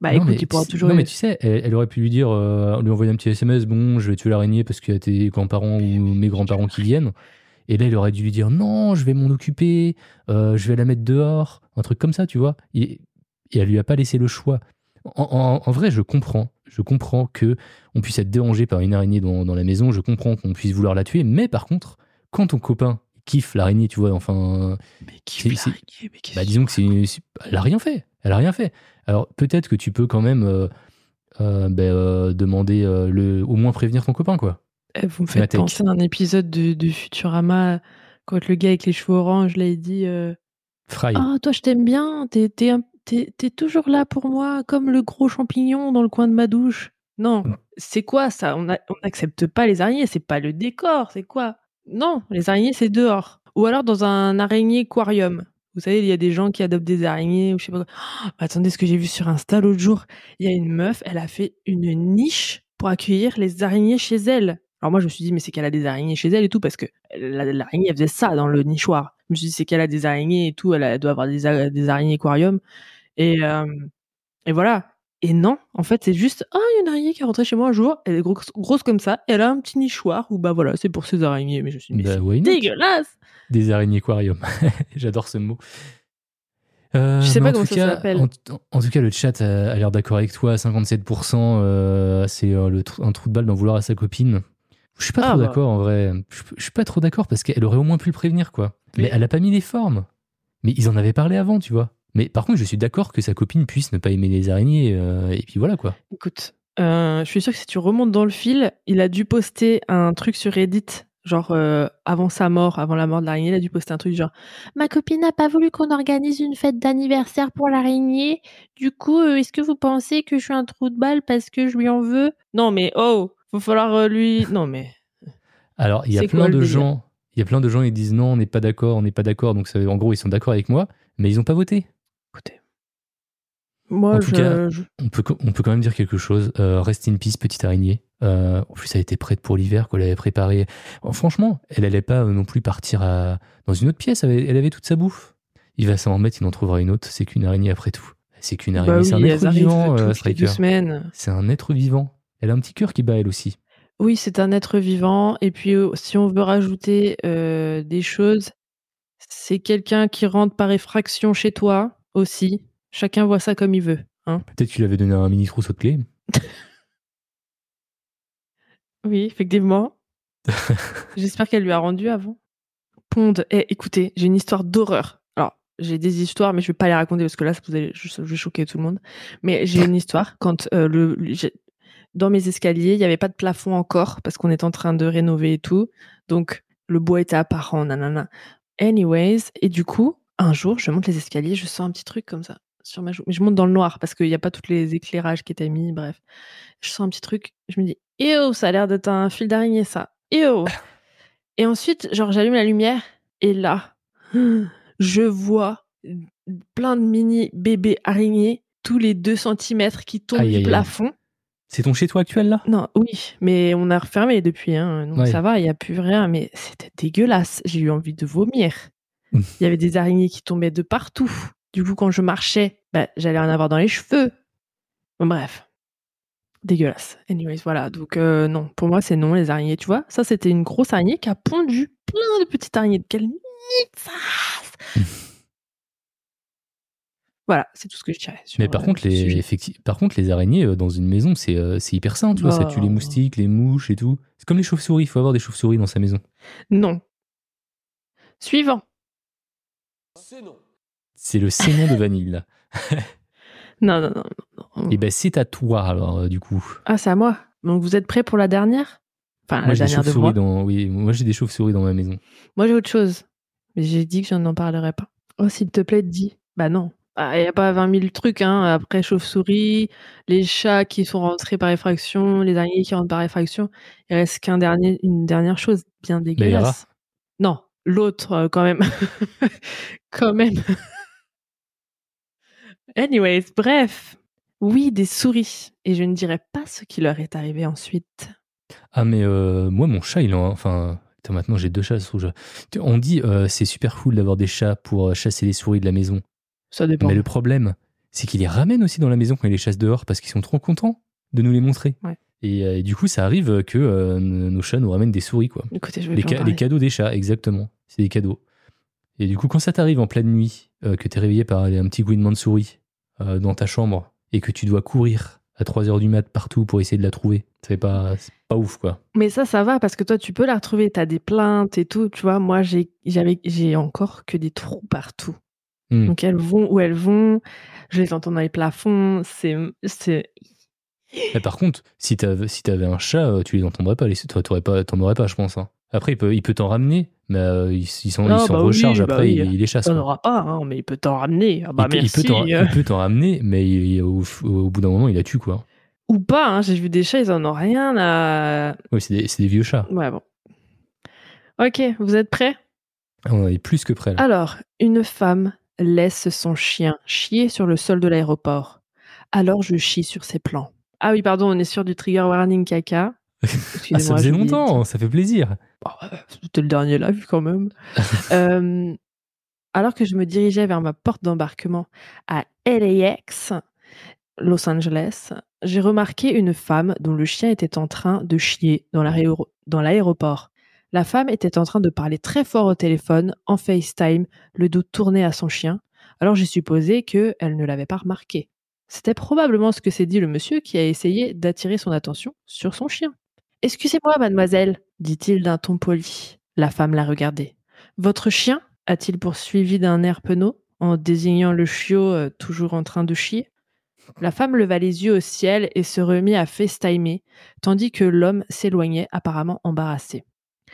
Bah Non, écoute, mais, il pourra toujours... non, mais tu sais, elle aurait pu lui dire, lui envoyer un petit SMS, bon, je vais tuer l'araignée parce qu'il y a tes grands-parents ou mes grands-parents qui viennent. Et là, il aurait dû lui dire, non, je vais m'en occuper, je vais la mettre dehors, un truc comme ça, tu vois. Et elle lui a pas laissé le choix. En vrai, je comprends que on puisse être dérangé par une araignée dans la maison, je comprends qu'on puisse vouloir la tuer, mais par contre, quand ton copain kiffe l'araignée, tu vois, enfin... Mais qui c'est- disons que elle a rien fait. Elle a rien fait. Alors, peut-être que tu peux quand même demander, au moins prévenir ton copain, quoi. Vous me C'est ma faites take. penser à un épisode de Futurama, quand le gars avec les cheveux orange, là, il dit Fry. Ah, toi, je t'aime bien, t'es toujours là pour moi, comme le gros champignon dans le coin de ma douche. Non, c'est quoi ça? On n'accepte pas les araignées, c'est pas le décor, c'est quoi? Non, les araignées, c'est dehors. Ou alors dans un araignée-aquarium. Vous savez, il y a des gens qui adoptent des araignées ou je sais pas quoi. Oh, attendez, ce que j'ai vu sur Insta l'autre jour, il y a une meuf, elle a fait une niche pour accueillir les araignées chez elle. Alors moi, je me suis dit, mais c'est qu'elle a des araignées chez elle et tout, parce que l'araignée, elle faisait ça dans le nichoir. Je me suis dit, c'est qu'elle a des araignées et tout, elle doit avoir des araignées aquarium. Et voilà. Et non, en fait, c'est juste, il y a une araignée qui est rentrée chez moi un jour, elle est grosse comme ça, et elle a un petit nichoir où, bah voilà, c'est pour ses araignées. Mais je me suis dit, mais why c'est not? dégueulasse! Des araignées aquarium. J'adore ce mot. Je sais mais pas en comment tout ça cas, s'appelle. En tout cas, le chat a l'air d'accord avec toi. 57%, c'est un trou de balle d'en vouloir à sa copine. Je suis pas trop d'accord en vrai. Je suis pas trop d'accord parce qu'elle aurait au moins pu le prévenir, quoi. Mais elle a pas mis les formes. Mais ils en avaient parlé avant, tu vois. Mais par contre, je suis d'accord que sa copine puisse ne pas aimer les araignées. Et puis voilà, quoi. Écoute, je suis sûre que si tu remontes dans le fil, il a dû poster un truc sur Reddit, genre avant sa mort, avant la mort de l'araignée, il a dû poster un truc genre « Ma copine n'a pas voulu qu'on organise une fête d'anniversaire pour l'araignée. Du coup, est-ce que vous pensez que je suis un trou de balle parce que je lui en veux ?» Non mais va falloir lui... Non mais... Alors, il y a plein de gens qui disent non, on n'est pas d'accord. Donc, en gros, ils sont d'accord avec moi, mais ils n'ont pas voté. Écoutez, moi, en tout cas, on peut quand même dire quelque chose. Rest in peace, petite araignée. En plus, elle était prête pour l'hiver, qu'elle avait préparé. Franchement, elle allait pas non plus partir dans une autre pièce. Elle avait toute sa bouffe. Il va s'en remettre, il en trouvera une autre. C'est qu'une araignée après tout. C'est qu'une araignée. C'est un être vivant, Striker. C'est un être vivant. Elle a un petit cœur qui bat elle aussi. Oui, c'est un être vivant. Et puis, si on veut rajouter des choses, c'est quelqu'un qui rentre par effraction chez toi aussi. Chacun voit ça comme il veut. Hein. Peut-être qu'il avait donné un mini trousseau de clés. Oui, effectivement. J'espère qu'elle lui a rendu avant. Ponde. Écoutez, j'ai une histoire d'horreur. Alors, j'ai des histoires, mais je vais pas les raconter parce que là, je vais choquer tout le monde. Mais j'ai une histoire. Quand dans mes escaliers, il n'y avait pas de plafond encore parce qu'on est en train de rénover et tout. Donc, le bois était apparent, nanana. Anyways, et du coup, un jour, je monte les escaliers, je sens un petit truc comme ça sur ma joue. Mais je monte dans le noir parce qu'il n'y a pas tous les éclairages qui étaient mis, bref. Je sens un petit truc, je me dis, ça a l'air d'être un fil d'araignée, ça. Et ensuite, genre, j'allume la lumière et là, je vois plein de mini bébés araignées tous les 2 cm qui tombent du plafond. C'est ton chez-toi actuel, là ? Non, oui, mais on a refermé depuis, hein, donc ça va, il n'y a plus rien, mais c'était dégueulasse. J'ai eu envie de vomir. Il y avait des araignées qui tombaient de partout. Du coup, quand je marchais, j'allais en avoir dans les cheveux. Bon, bref, dégueulasse. Anyways, voilà, donc non, pour moi, c'est non, les araignées, tu vois. Ça, c'était une grosse araignée qui a pondu plein de petites araignées. De quelle Voilà, c'est tout ce que je dirais. Mais par contre, les araignées dans une maison, c'est hyper sain, tu vois, ça tue les moustiques, les mouches et tout. C'est comme les chauves-souris, il faut avoir des chauves-souris dans sa maison. Non. Suivant. C'est le sénon de vanille, là. Non. Et c'est à toi, alors, du coup. Ah, c'est à moi. Donc, vous êtes prêts pour la dernière ? Enfin, moi, la dernière de moi. Oui, moi, j'ai des chauves-souris dans ma maison. Moi, j'ai autre chose. Mais j'ai dit que je n'en parlerai pas. Oh, s'il te plaît, dis. Bah non. Il n'y a pas 20 000 trucs, hein. Après chauve-souris, les chats qui sont rentrés par effraction, les araignées qui rentrent par effraction. Il reste une dernière chose bien dégueulasse. Non, l'autre, quand même. Quand même. Anyways, bref. Oui, des souris. Et je ne dirai pas ce qui leur est arrivé ensuite. Ah, mais moi, mon chat, maintenant, j'ai 2 chats rouges. On dit c'est super cool d'avoir des chats pour chasser les souris de la maison. Ça dépend. Mais le problème, c'est qu'ils les ramènent aussi dans la maison quand ils les chassent dehors parce qu'ils sont trop contents de nous les montrer. Ouais. Et du coup, ça arrive que nos chats nous ramènent des souris, quoi. Écoutez, je vais Les cadeaux des chats, exactement. C'est des cadeaux. Et du coup, quand ça t'arrive en pleine nuit, que t'es réveillé par un petit couinement de souris dans ta chambre et que tu dois courir à 3h du mat partout pour essayer de la trouver, c'est pas ouf, quoi. Mais ça va parce que toi, tu peux la retrouver. T'as des plaintes et tout. Tu vois, moi, j'ai encore que des trous partout. Donc, elles vont où elles vont. Je les entends dans les plafonds. Mais par contre, si t'avais un chat, tu les entendrais pas. T'en aurais pas, je pense. Hein. Après, il peut t'en ramener, mais il s'en recharge après, il les chasse. T'en auras pas, hein, mais il peut t'en ramener. Ah bah merci. Il peut t'en ramener, mais au bout d'un moment, il la tue, quoi. Ou pas, hein, j'ai vu des chats, ils en ont rien à... Oui, c'est des vieux chats. Ouais, bon. Ok, vous êtes prêts ? On est plus que prêts, là. Alors, une femme laisse son chien chier sur le sol de l'aéroport. Alors je chie sur ses plans. Ah oui, pardon, on est sur du trigger warning caca. Ah, ça faisait longtemps, ça fait plaisir. C'était le dernier live quand même. Alors que je me dirigeais vers ma porte d'embarquement à LAX, Los Angeles, j'ai remarqué une femme dont le chien était en train de chier dans l'aéroport. La femme était en train de parler très fort au téléphone, en FaceTime, le dos tourné à son chien. Alors j'ai supposé qu'elle ne l'avait pas remarqué. C'était probablement ce que s'est dit le monsieur qui a essayé d'attirer son attention sur son chien. « Excusez-moi, mademoiselle, dit-il d'un ton poli. La femme l'a regardé. « Votre chien ?» a-t-il poursuivi d'un air penaud, en désignant le chiot toujours en train de chier. La femme leva les yeux au ciel et se remit à FaceTimer, tandis que l'homme s'éloignait apparemment embarrassé.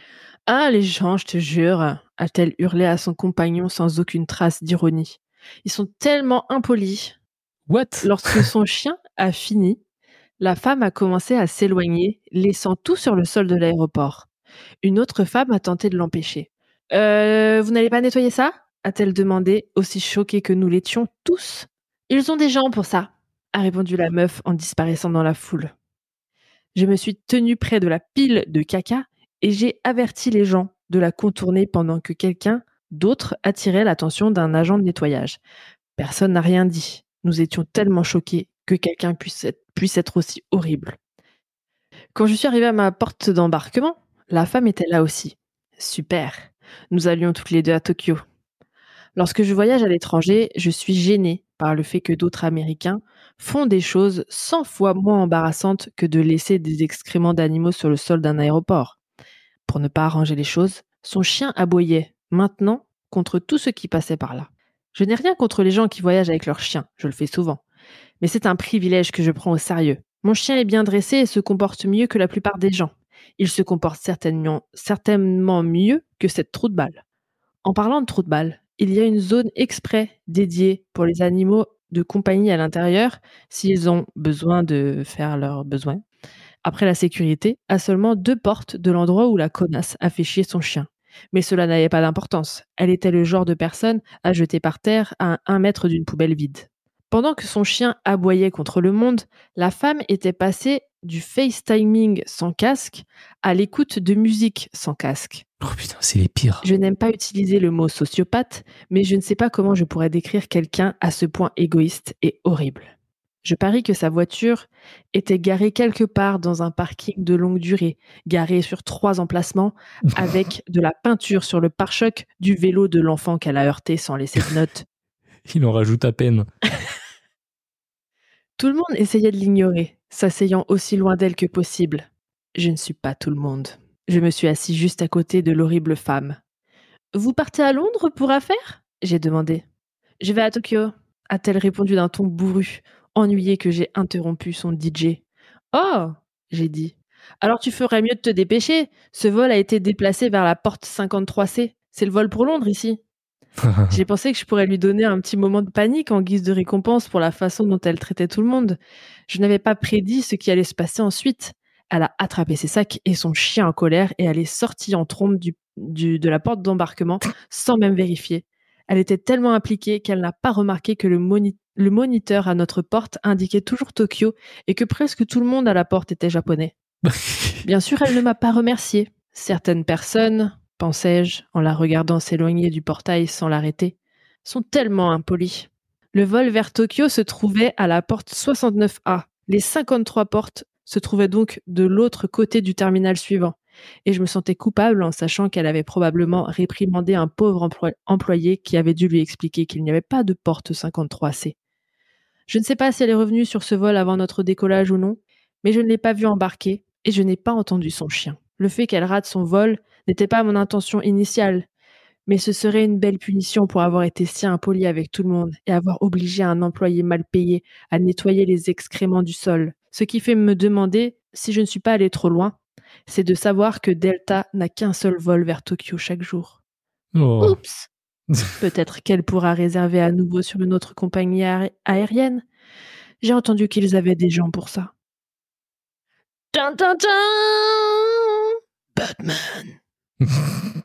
« Ah, les gens, je te jure !» a-t-elle hurlé à son compagnon sans aucune trace d'ironie. « Ils sont tellement impolis !» What ? Lorsque son chien a fini, la femme a commencé à s'éloigner, laissant tout sur le sol de l'aéroport. Une autre femme a tenté de l'empêcher. « Vous n'allez pas nettoyer ça ?» a-t-elle demandé, aussi choquée que nous l'étions tous. « Ils ont des gens pour ça !» a répondu la meuf en disparaissant dans la foule. Je me suis tenue près de la pile de caca et j'ai averti les gens de la contourner pendant que quelqu'un d'autre attirait l'attention d'un agent de nettoyage. Personne n'a rien dit. Nous étions tellement choqués que quelqu'un puisse être aussi horrible. Quand je suis arrivée à ma porte d'embarquement, la femme était là aussi. Super. Nous allions toutes les deux à Tokyo. Lorsque je voyage à l'étranger, je suis gênée par le fait que d'autres Américains font des choses 100 fois moins embarrassantes que de laisser des excréments d'animaux sur le sol d'un aéroport. Pour ne pas arranger les choses, son chien aboyait, maintenant, contre tout ce qui passait par là. Je n'ai rien contre les gens qui voyagent avec leur chien, je le fais souvent. Mais c'est un privilège que je prends au sérieux. Mon chien est bien dressé et se comporte mieux que la plupart des gens. Il se comporte certainement mieux que cette trou de balle. En parlant de trou de balle, il y a une zone exprès dédiée pour les animaux de compagnie à l'intérieur s'ils ont besoin de faire leurs besoins. Après la sécurité, à seulement 2 portes de l'endroit où la connasse a fait chier son chien. Mais cela n'avait pas d'importance. Elle était le genre de personne à jeter par terre à 1 mètre d'une poubelle vide. Pendant que son chien aboyait contre le monde, la femme était passée du FaceTiming sans casque à l'écoute de musique sans casque. Oh putain, c'est les pires. Je n'aime pas utiliser le mot sociopathe, mais je ne sais pas comment je pourrais décrire quelqu'un à ce point égoïste et horrible. Je parie que sa voiture était garée quelque part dans un parking de longue durée, garée sur 3 emplacements, avec de la peinture sur le pare-choc du vélo de l'enfant qu'elle a heurté sans laisser de notes. Il en rajoute à peine. Tout le monde essayait de l'ignorer, s'asseyant aussi loin d'elle que possible. Je ne suis pas tout le monde. Je me suis assis juste à côté de l'horrible femme. « Vous partez à Londres pour affaires ?» j'ai demandé. « Je vais à Tokyo », a-t-elle répondu d'un ton bourru, ennuyée que j'ai interrompu son DJ. « Oh !» j'ai dit. « Alors tu ferais mieux de te dépêcher. Ce vol a été déplacé vers la porte 53C. C'est le vol pour Londres ici. » J'ai pensé que je pourrais lui donner un petit moment de panique en guise de récompense pour la façon dont elle traitait tout le monde. Je n'avais pas prédit ce qui allait se passer ensuite. Elle a attrapé ses sacs et son chien en colère et elle est sortie en trombe de la porte d'embarquement sans même vérifier. Elle était tellement impliquée qu'elle n'a pas remarqué que le moniteur à notre porte indiquait toujours Tokyo et que presque tout le monde à la porte était japonais. Bien sûr, elle ne m'a pas remercié. Certaines personnes, pensais-je, en la regardant s'éloigner du portail sans l'arrêter, sont tellement impolies. Le vol vers Tokyo se trouvait à la porte 69A. Les 53 portes se trouvaient donc de l'autre côté du terminal suivant. Et je me sentais coupable en sachant qu'elle avait probablement réprimandé un pauvre employé qui avait dû lui expliquer qu'il n'y avait pas de porte 53C. Je ne sais pas si elle est revenue sur ce vol avant notre décollage ou non, mais je ne l'ai pas vue embarquer et je n'ai pas entendu son chien. Le fait qu'elle rate son vol n'était pas mon intention initiale, mais ce serait une belle punition pour avoir été si impoli avec tout le monde et avoir obligé un employé mal payé à nettoyer les excréments du sol. Ce qui fait me demander si je ne suis pas allée trop loin, c'est de savoir que Delta n'a qu'un seul vol vers Tokyo chaque jour. Oh. Oups! Peut-être qu'elle pourra réserver à nouveau sur une autre compagnie aérienne. J'ai entendu qu'ils avaient des gens pour ça. Tin, tin, tin. Batman.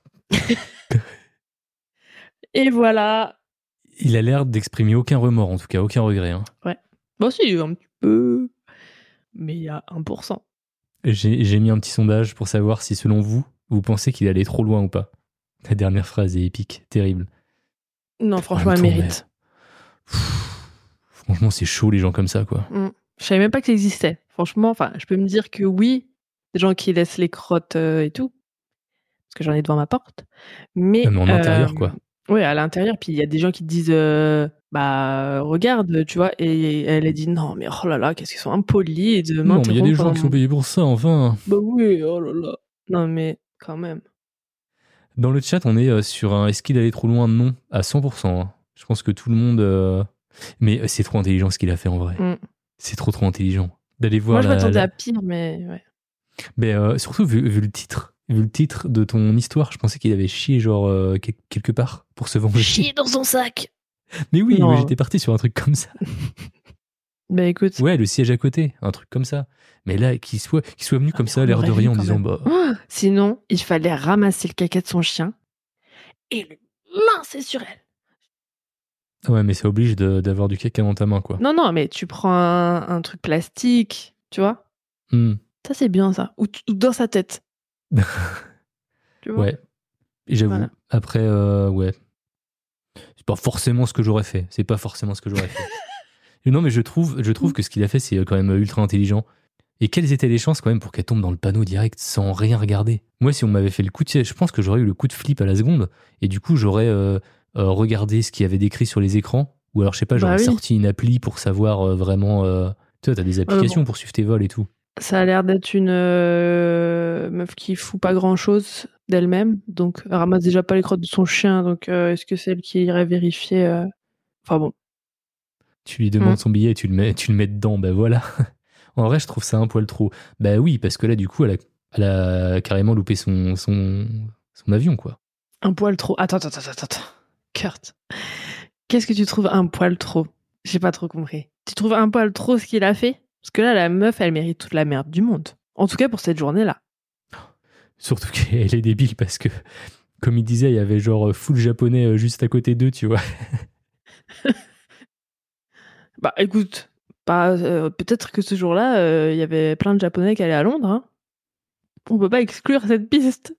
Et voilà. Il a l'air d'exprimer aucun remords, en tout cas, aucun regret. Hein. Ouais. Bon, si, un petit peu. Mais il y a 1%. J'ai mis un petit sondage pour savoir si, selon vous, vous pensez qu'il allait trop loin ou pas. La dernière phrase est épique, terrible. Non, franchement, elle mérite. Franchement, c'est chaud, les gens comme ça, quoi. Je savais même pas que ça existait. Franchement, je peux me dire que oui, des gens qui laissent les crottes et tout, parce que j'en ai devant ma porte. Mais en intérieur, quoi. Oui, à l'intérieur. Puis il y a des gens qui te disent, regarde, tu vois. Et elle a dit, non, mais oh là là, qu'est-ce qu'ils sont impolis de non, mais il y a des gens qui sont payés pour ça, enfin. Bah oui, oh là là. Non, mais quand même. Dans le chat, on est sur un est-ce qu'il allait trop loin? Non, à 100%. Hein. Je pense que tout le monde... Mais c'est trop intelligent ce qu'il a fait en vrai. C'est trop intelligent. D'aller voir. Moi, je m'attendais à pire, mais ouais. Mais surtout, vu le titre de ton histoire, je pensais qu'il avait chié genre quelque part pour se venger. Chier dans son sac. Mais oui, moi, j'étais parti sur un truc comme ça. Bah écoute. Ouais, le siège à côté, un truc comme ça. Mais là, qu'il soit venu comme ça, l'air de rien, en disant bah. Sinon, il fallait ramasser le caca de son chien et le lancer sur elle. Ouais, mais ça oblige d'avoir du caca dans ta main, quoi. Non, mais tu prends un truc plastique, tu vois. Ça, c'est bien, ça. Ou dans sa tête. Tu vois. Ouais. J'avoue. Voilà. Après, ouais. C'est pas forcément ce que j'aurais fait. Non, mais je trouve que ce qu'il a fait, c'est quand même ultra intelligent. Et quelles étaient les chances quand même pour qu'elle tombe dans le panneau direct sans rien regarder? Moi, si on m'avait fait le coup je pense que j'aurais eu le coup de flip à la seconde. Et du coup, j'aurais regardé ce qu'il y avait décrit sur les écrans. Ou alors, je sais pas, j'aurais sorti une appli pour savoir vraiment... Tu vois, t'as des applications pour suivre tes vols et tout. Ça a l'air d'être une meuf qui fout pas grand-chose d'elle-même. Donc, elle ramasse déjà pas les crottes de son chien. Donc, est-ce que c'est elle qui irait vérifier Enfin bon. Tu lui demandes son billet et tu le mets dedans. Ben voilà. En vrai, je trouve ça un poil trop. Bah oui, parce que là, du coup, elle a carrément loupé son avion, quoi. Un poil trop. Attends. Kurt, qu'est-ce que tu trouves un poil trop? J'ai pas trop compris. Tu trouves un poil trop ce qu'il a fait? Parce que là, la meuf, elle mérite toute la merde du monde. En tout cas, pour cette journée-là. Surtout qu'elle est débile parce que, comme il disait, il y avait genre full japonais juste à côté d'eux, tu vois. Bah écoute... peut-être que ce jour-là, il y avait plein de Japonais qui allaient à Londres. Hein. On peut pas exclure cette piste.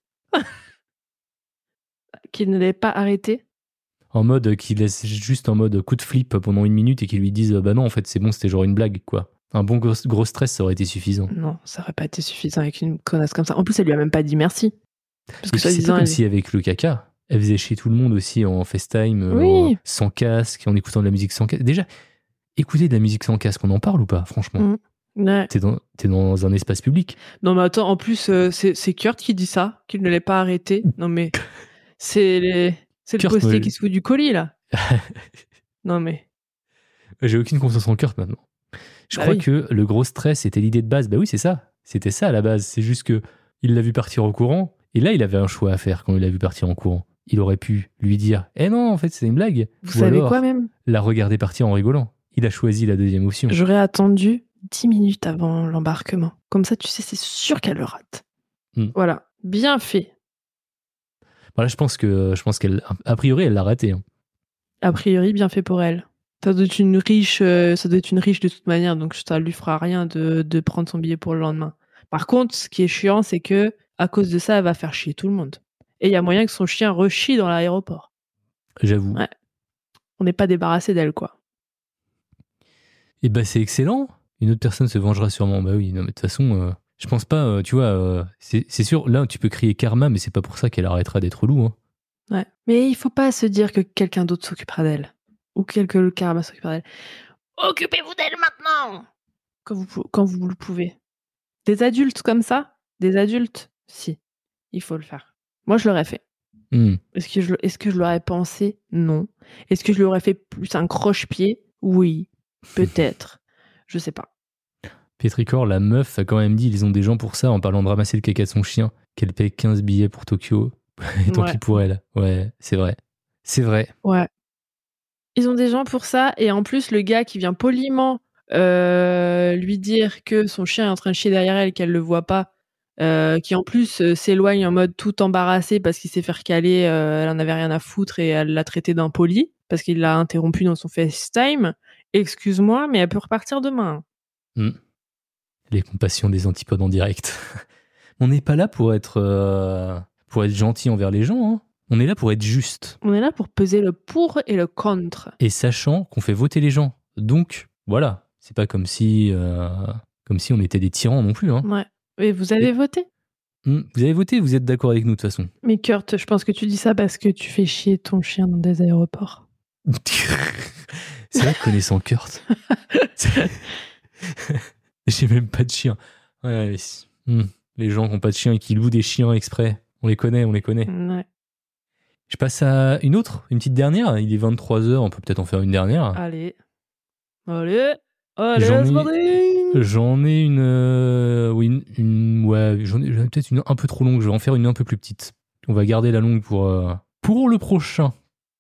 Qu'ils ne l'aient pas arrêté. En mode, qu'ils laissent juste en mode coup de flip pendant 1 minute et qu'ils lui disent bah non, en fait, c'est bon, c'était genre une blague, quoi. Un bon gros stress, ça aurait été suffisant. Non, ça aurait pas été suffisant avec une connasse comme ça. En plus, elle lui a même pas dit merci. Parce que c'est pas comme si avec le caca, elle faisait chier tout le monde aussi en FaceTime, sans casque, en écoutant de la musique sans casque. Déjà, écouter de la musique sans casque, on en parle ou pas, franchement? Ouais. T'es dans un espace public. Non, mais attends, en plus, c'est Kurt qui dit ça, qu'il ne l'ait pas arrêté. Non, mais c'est le postier qui se fout du colis, là. Non, mais... J'ai aucune confiance en Kurt maintenant. Je crois que le gros stress, c'était l'idée de base. Bah oui, c'est ça. C'était ça à la base. C'est juste que il l'a vu partir en courant. Et là, il avait un choix à faire quand il l'a vu partir en courant. Il aurait pu lui dire « Eh non, en fait, c'est une blague !» Vous savez quoi, même? La regarder partir en rigolant. Il a choisi la deuxième option. J'aurais attendu 10 minutes avant l'embarquement. Comme ça, tu sais, c'est sûr qu'elle le rate. Voilà. Bien fait. Voilà, je pense qu'elle, a priori, elle l'a raté. Hein. A priori, bien fait pour elle. Ça doit être une riche de toute manière, donc ça lui fera rien de prendre son billet pour le lendemain. Par contre, ce qui est chiant, c'est que à cause de ça, elle va faire chier tout le monde. Et il y a moyen que son chien rechie dans l'aéroport. J'avoue. Ouais. On n'est pas débarrassé d'elle, quoi. Et bah c'est excellent. Une autre personne se vengera sûrement. Bah oui, non mais de toute façon, je pense pas, tu vois, c'est sûr, là tu peux crier karma, mais c'est pas pour ça qu'elle arrêtera d'être loup. Hein. Ouais. Mais il faut pas se dire que quelqu'un d'autre s'occupera d'elle. Ou que le karma s'occupera d'elle. Occupez-vous d'elle maintenant quand vous le pouvez. Des adultes comme ça, si, il faut le faire. Moi, je l'aurais fait. Est-ce que je l'aurais pensé? Non. Est-ce que je lui aurais fait plus un croche-pied? Oui, peut-être. Je sais pas. Petrichor, la meuf, a quand même dit ils ont des gens pour ça en parlant de ramasser le caca de son chien, qu'elle paye 15 billets pour Tokyo. Et tant pis pour elle. Ouais, c'est vrai. C'est vrai. Ouais. Ils ont des gens pour ça, et en plus, le gars qui vient poliment lui dire que son chien est en train de chier derrière elle, qu'elle le voit pas, qui en plus s'éloigne en mode tout embarrassé parce qu'il s'est fait recaler, elle en avait rien à foutre et elle l'a traité d'impoli parce qu'il l'a interrompu dans son FaceTime. Excuse-moi, mais elle peut repartir demain. Les compassions des antipodes en direct. On n'est pas là pour être gentil envers les gens, hein. On est là pour être juste. On est là pour peser le pour et le contre. Et sachant qu'on fait voter les gens. Donc, voilà. C'est pas comme si on était des tyrans non plus. Hein. Ouais. Et vous avez voté ? Vous avez voté, vous êtes d'accord avec nous de toute façon. Mais Kurt, je pense que tu dis ça parce que tu fais chier ton chien dans des aéroports. C'est vrai, connaissant Kurt. J'ai même pas de chien. Ouais, les gens qui n'ont pas de chien et qui louent des chiens exprès. On les connaît. Ouais. Je passe à une petite dernière. Il est 23h, on peut peut-être en faire une dernière. Allez, J'en ai peut-être une un peu trop longue. Je vais en faire une un peu plus petite. On va garder la longue pour le prochain.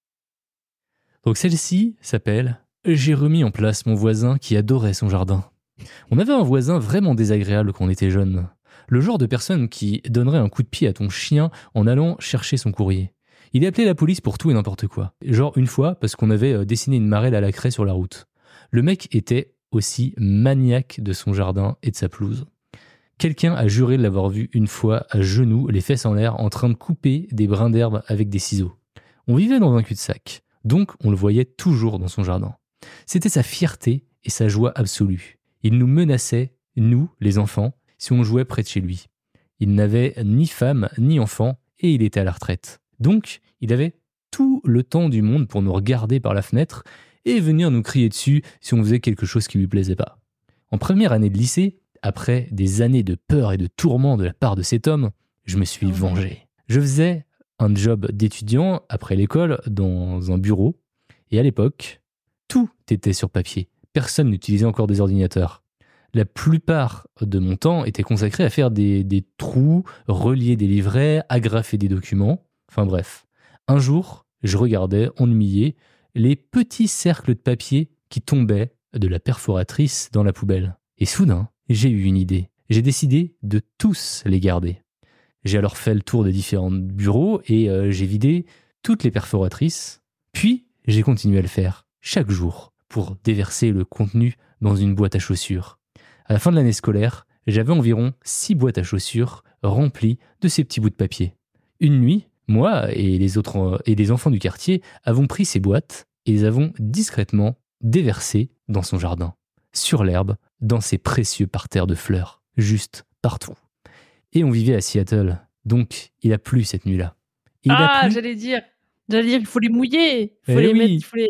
Donc celle-ci s'appelle « J'ai remis en place mon voisin qui adorait son jardin ». On avait un voisin vraiment désagréable quand on était jeune. Le genre de personne qui donnerait un coup de pied à ton chien en allant chercher son courrier. Il appelait la police pour tout et n'importe quoi. Genre une fois, parce qu'on avait dessiné une marelle à la craie sur la route. Le mec était aussi maniaque de son jardin et de sa pelouse. Quelqu'un a juré de l'avoir vu une fois à genoux, les fesses en l'air, en train de couper des brins d'herbe avec des ciseaux. On vivait dans un cul-de-sac, donc on le voyait toujours dans son jardin. C'était sa fierté et sa joie absolue. Il nous menaçait, nous, les enfants, si on jouait près de chez lui. Il n'avait ni femme ni enfant et il était à la retraite. Donc, il avait tout le temps du monde pour nous regarder par la fenêtre et venir nous crier dessus si on faisait quelque chose qui lui plaisait pas. En première année de lycée, après des années de peur et de tourment de la part de cet homme, je me suis vengé. Je faisais un job d'étudiant après l'école dans un bureau et à l'époque, tout était sur papier. Personne n'utilisait encore des ordinateurs. La plupart de mon temps était consacré à faire des trous, relier des livrets, agrafer des documents. Enfin bref. Un jour, je regardais, ennuyé, les petits cercles de papier qui tombaient de la perforatrice dans la poubelle. Et soudain, j'ai eu une idée. J'ai décidé de tous les garder. J'ai alors fait le tour des différents bureaux et j'ai vidé toutes les perforatrices. Puis, j'ai continué à le faire chaque jour pour déverser le contenu dans une boîte à chaussures. À la fin de l'année scolaire, j'avais environ 6 boîtes à chaussures remplies de ces petits bouts de papier. Une nuit, moi et les enfants du quartier avons pris ces boîtes et les avons discrètement déversées dans son jardin, sur l'herbe, dans ces précieux parterres de fleurs, juste partout. Et on vivait à Seattle, donc il a plu cette nuit-là. J'allais dire, il faut les mouiller, Et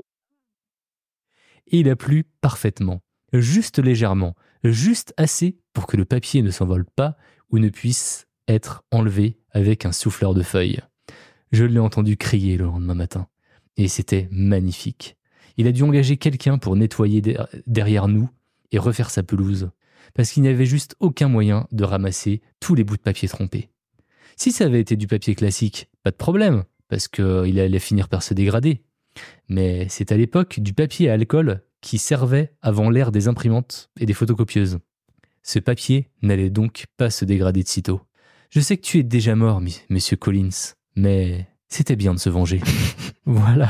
il a plu parfaitement, juste légèrement, juste assez pour que le papier ne s'envole pas ou ne puisse être enlevé avec un souffleur de feuilles. Je l'ai entendu crier le lendemain matin, et c'était magnifique. Il a dû engager quelqu'un pour nettoyer derrière nous et refaire sa pelouse, parce qu'il n'y avait juste aucun moyen de ramasser tous les bouts de papier trompés. Si ça avait été du papier classique, pas de problème, parce qu'il allait finir par se dégrader. Mais c'est à l'époque du papier à alcool qui servait avant l'ère des imprimantes et des photocopieuses. Ce papier n'allait donc pas se dégrader de sitôt. Je sais que tu es déjà mort, monsieur Collins, mais c'était bien de se venger. Voilà.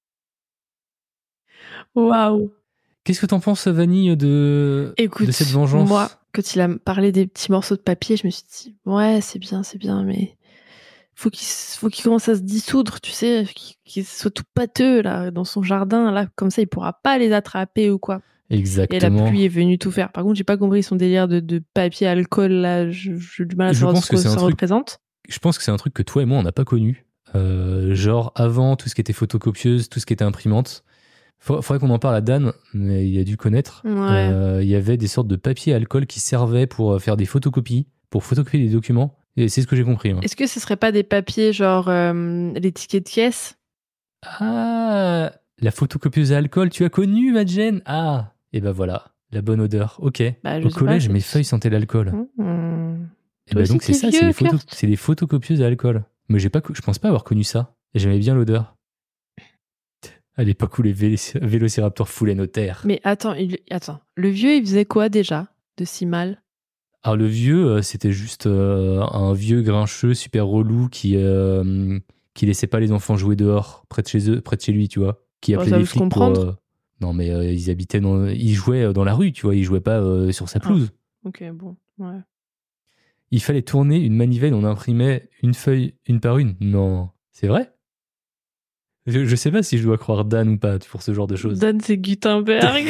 Waouh. Qu'est-ce que t'en penses, Vanille, de cette vengeance ? Moi, quand il a parlé des petits morceaux de papier, je me suis dit, ouais, c'est bien, mais faut qu'il commence à se dissoudre, tu sais, qu'il soit tout pâteux, là, dans son jardin, là, comme ça, il pourra pas les attraper ou quoi. Et la Exactement. pluie est venue tout faire. Par contre, j'ai pas compris son délire de papier alcool là. J'ai du mal à Je savoir pense ce que que c'est un ça truc- représente. Je pense que c'est un truc que toi et moi, on n'a pas connu. Genre avant, tout ce qui était photocopieuse, tout ce qui était imprimante. Faudrait qu'on en parle à Dan, mais il a dû connaître. Ouais. Il y avait des sortes de papier alcool qui servaient pour faire des photocopies, pour photocopier des documents. Et c'est ce que j'ai compris. Hein. Est-ce que ce serait pas des papiers genre les tickets de caisse? Ah, la photocopieuse à alcool, tu as connu, Madeleine? Ah, et ben voilà, la bonne odeur. Ok. Bah, je Au sais collège, pas, mes c'est- feuilles sentaient l'alcool. Et Toi ben aussi, donc c'est t'es ça, vieux, Kurt. c'est des photocopieuses à alcool. Mais je pense pas avoir connu ça. Et j'aimais bien l'odeur. À l'époque où les vélociraptors foulaient nos terres. Mais attends, le vieux, il faisait quoi déjà de si mal? Alors le vieux, c'était juste un vieux grincheux super relou qui laissait pas les enfants jouer dehors, près de chez lui, tu vois. Qui Bon, appelait ça les veut se flics pour... comprendre. Non mais ils jouaient dans la rue, tu vois. Ils jouaient pas sur sa pelouse. Ok, bon, ouais. Il fallait tourner une manivelle, on imprimait une feuille une par une. Non, c'est vrai? Je sais pas si je dois croire Dan ou pas pour ce genre de choses. Dan, c'est Gutenberg.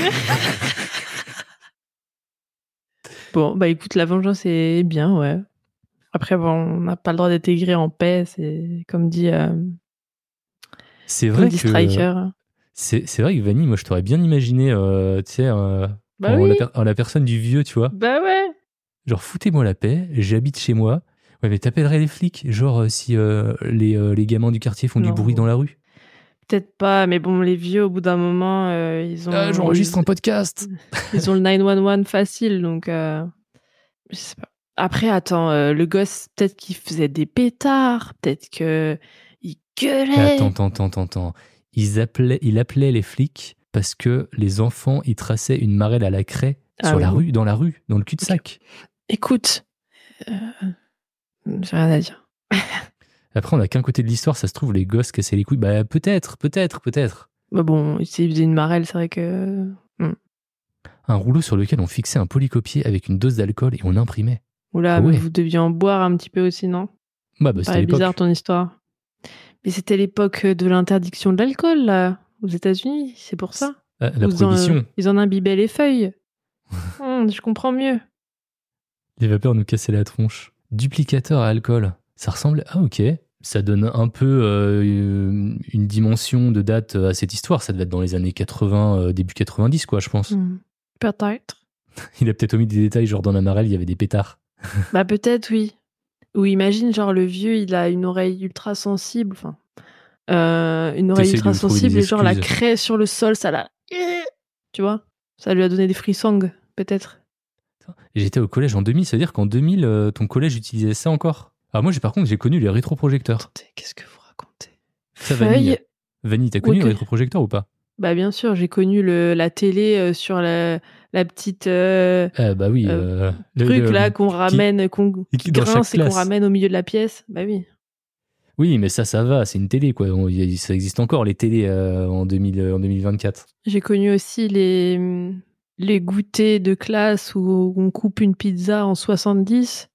Bon, bah écoute, la vengeance est bien, ouais. Après, bon, on n'a pas le droit d'être aigri en paix, c'est comme dit C'est vrai que Striker. c'est vrai que Vanny, moi je t'aurais bien imaginé, tu sais, Bah en oui, la personne du vieux, tu vois. bah ouais. Genre, foutez-moi la paix, j'habite chez moi. Ouais, mais t'appellerais les flics, genre si les gamins du quartier font du Non. bruit dans la rue. Peut-être pas, mais bon, les vieux, au bout d'un moment, J'enregistre un podcast. ils ont le 911 facile, donc je sais pas. Après, attends, le gosse, peut-être qu'il faisait des pétards, peut-être que il gueulait. Attends. Il appelait les flics parce que les enfants, ils traçaient une marelle à la craie sur la rue, dans le cul-de-sac. Écoute, j'ai rien à dire. Après, on n'a qu'un côté de l'histoire, ça se trouve, les gosses cassaient les couilles. Bah, peut-être. Bah bon, s'il faisait une marelle, c'est vrai que... Un rouleau sur lequel on fixait un polycopier avec une dose d'alcool et on imprimait. Oula, Ah ouais. mais vous deviez en boire un petit peu aussi, non? Bah, Ça c'était paraît l'époque. bizarre ton histoire. Mais c'était l'époque de l'interdiction de l'alcool, là, aux États-Unis, c'est pour ça. La Ils prohibition. ils en imbibaient les feuilles. Je comprends mieux. Les vapeurs nous cassaient la tronche. Duplicateur à alcool. Ça ressemble... Ah, ok. Ça donne un peu une dimension de date à cette histoire. Ça devait être dans les années 80, début 90, quoi, je pense. Peut-être. Il a peut-être omis des détails, genre dans la marelle, il y avait des pétards. Bah peut-être, oui. Ou imagine, genre, le vieux, il a une oreille ultra sensible. Enfin, une oreille T'essayes de ultra lui trouver sensible des et genre la excuses. craie sur le sol, ça l'a... Tu vois? Ça lui a donné des frissons, peut-être. Et j'étais au collège en 2000, ça veut dire qu'en 2000, ton collège utilisait ça encore? Alors moi, par contre, j'ai connu les rétroprojecteurs. Attendez, qu'est-ce que vous racontez? Ça, Vanille. Feuille. Vanille, t'as connu Ok. les rétroprojecteurs ou pas? Bah bien sûr, j'ai connu la télé sur la petite Bah oui. truc là qu'on ramène, qui dans chaque grince et qu'on classe. ramène au milieu de la pièce. Bah oui. Oui, mais ça va, c'est une télé, quoi. Ça existe encore, les télés, en 2024. J'ai connu aussi les goûters de classe où on coupe une pizza en 70.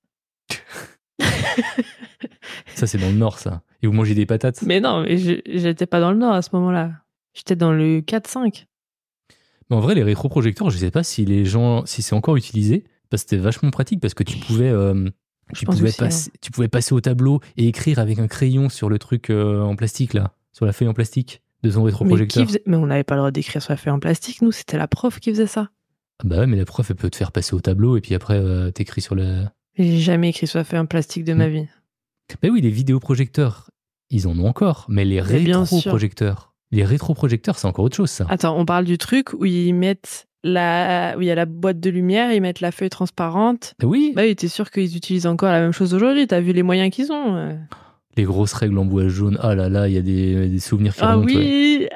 Ça, c'est dans le Nord, ça. Et vous mangez des patates. Mais non, mais j'étais pas dans le Nord à ce moment-là. J'étais dans le 4-5. Mais en vrai, les rétroprojecteurs, je sais pas si c'est encore utilisé, parce que c'était vachement pratique, parce que tu pouvais, Je pense aussi, tu pouvais passer au tableau et écrire avec un crayon sur le truc en plastique, là, sur la feuille en plastique de son rétroprojecteur. Mais on n'avait pas le droit d'écrire sur la feuille en plastique, nous, c'était la prof qui faisait ça. Ah bah ouais, mais la prof, elle peut te faire passer au tableau, et puis après, t'écris sur le... J'ai jamais écrit sur la feuille en plastique de ma vie. Bah oui, les vidéoprojecteurs, ils en ont encore, mais les Mais bien sûr. rétroprojecteurs... Les rétroprojecteurs, c'est encore autre chose, ça. Attends, on parle du truc où ils mettent où il y a la boîte de lumière, ils mettent la feuille transparente. Oui, Bah oui, t'es sûr qu'ils utilisent encore la même chose aujourd'hui. T'as vu les moyens qu'ils ont. les grosses règles en bois jaune. Ah là là, il y a des souvenirs qui Ah remontent. Ouais. oui.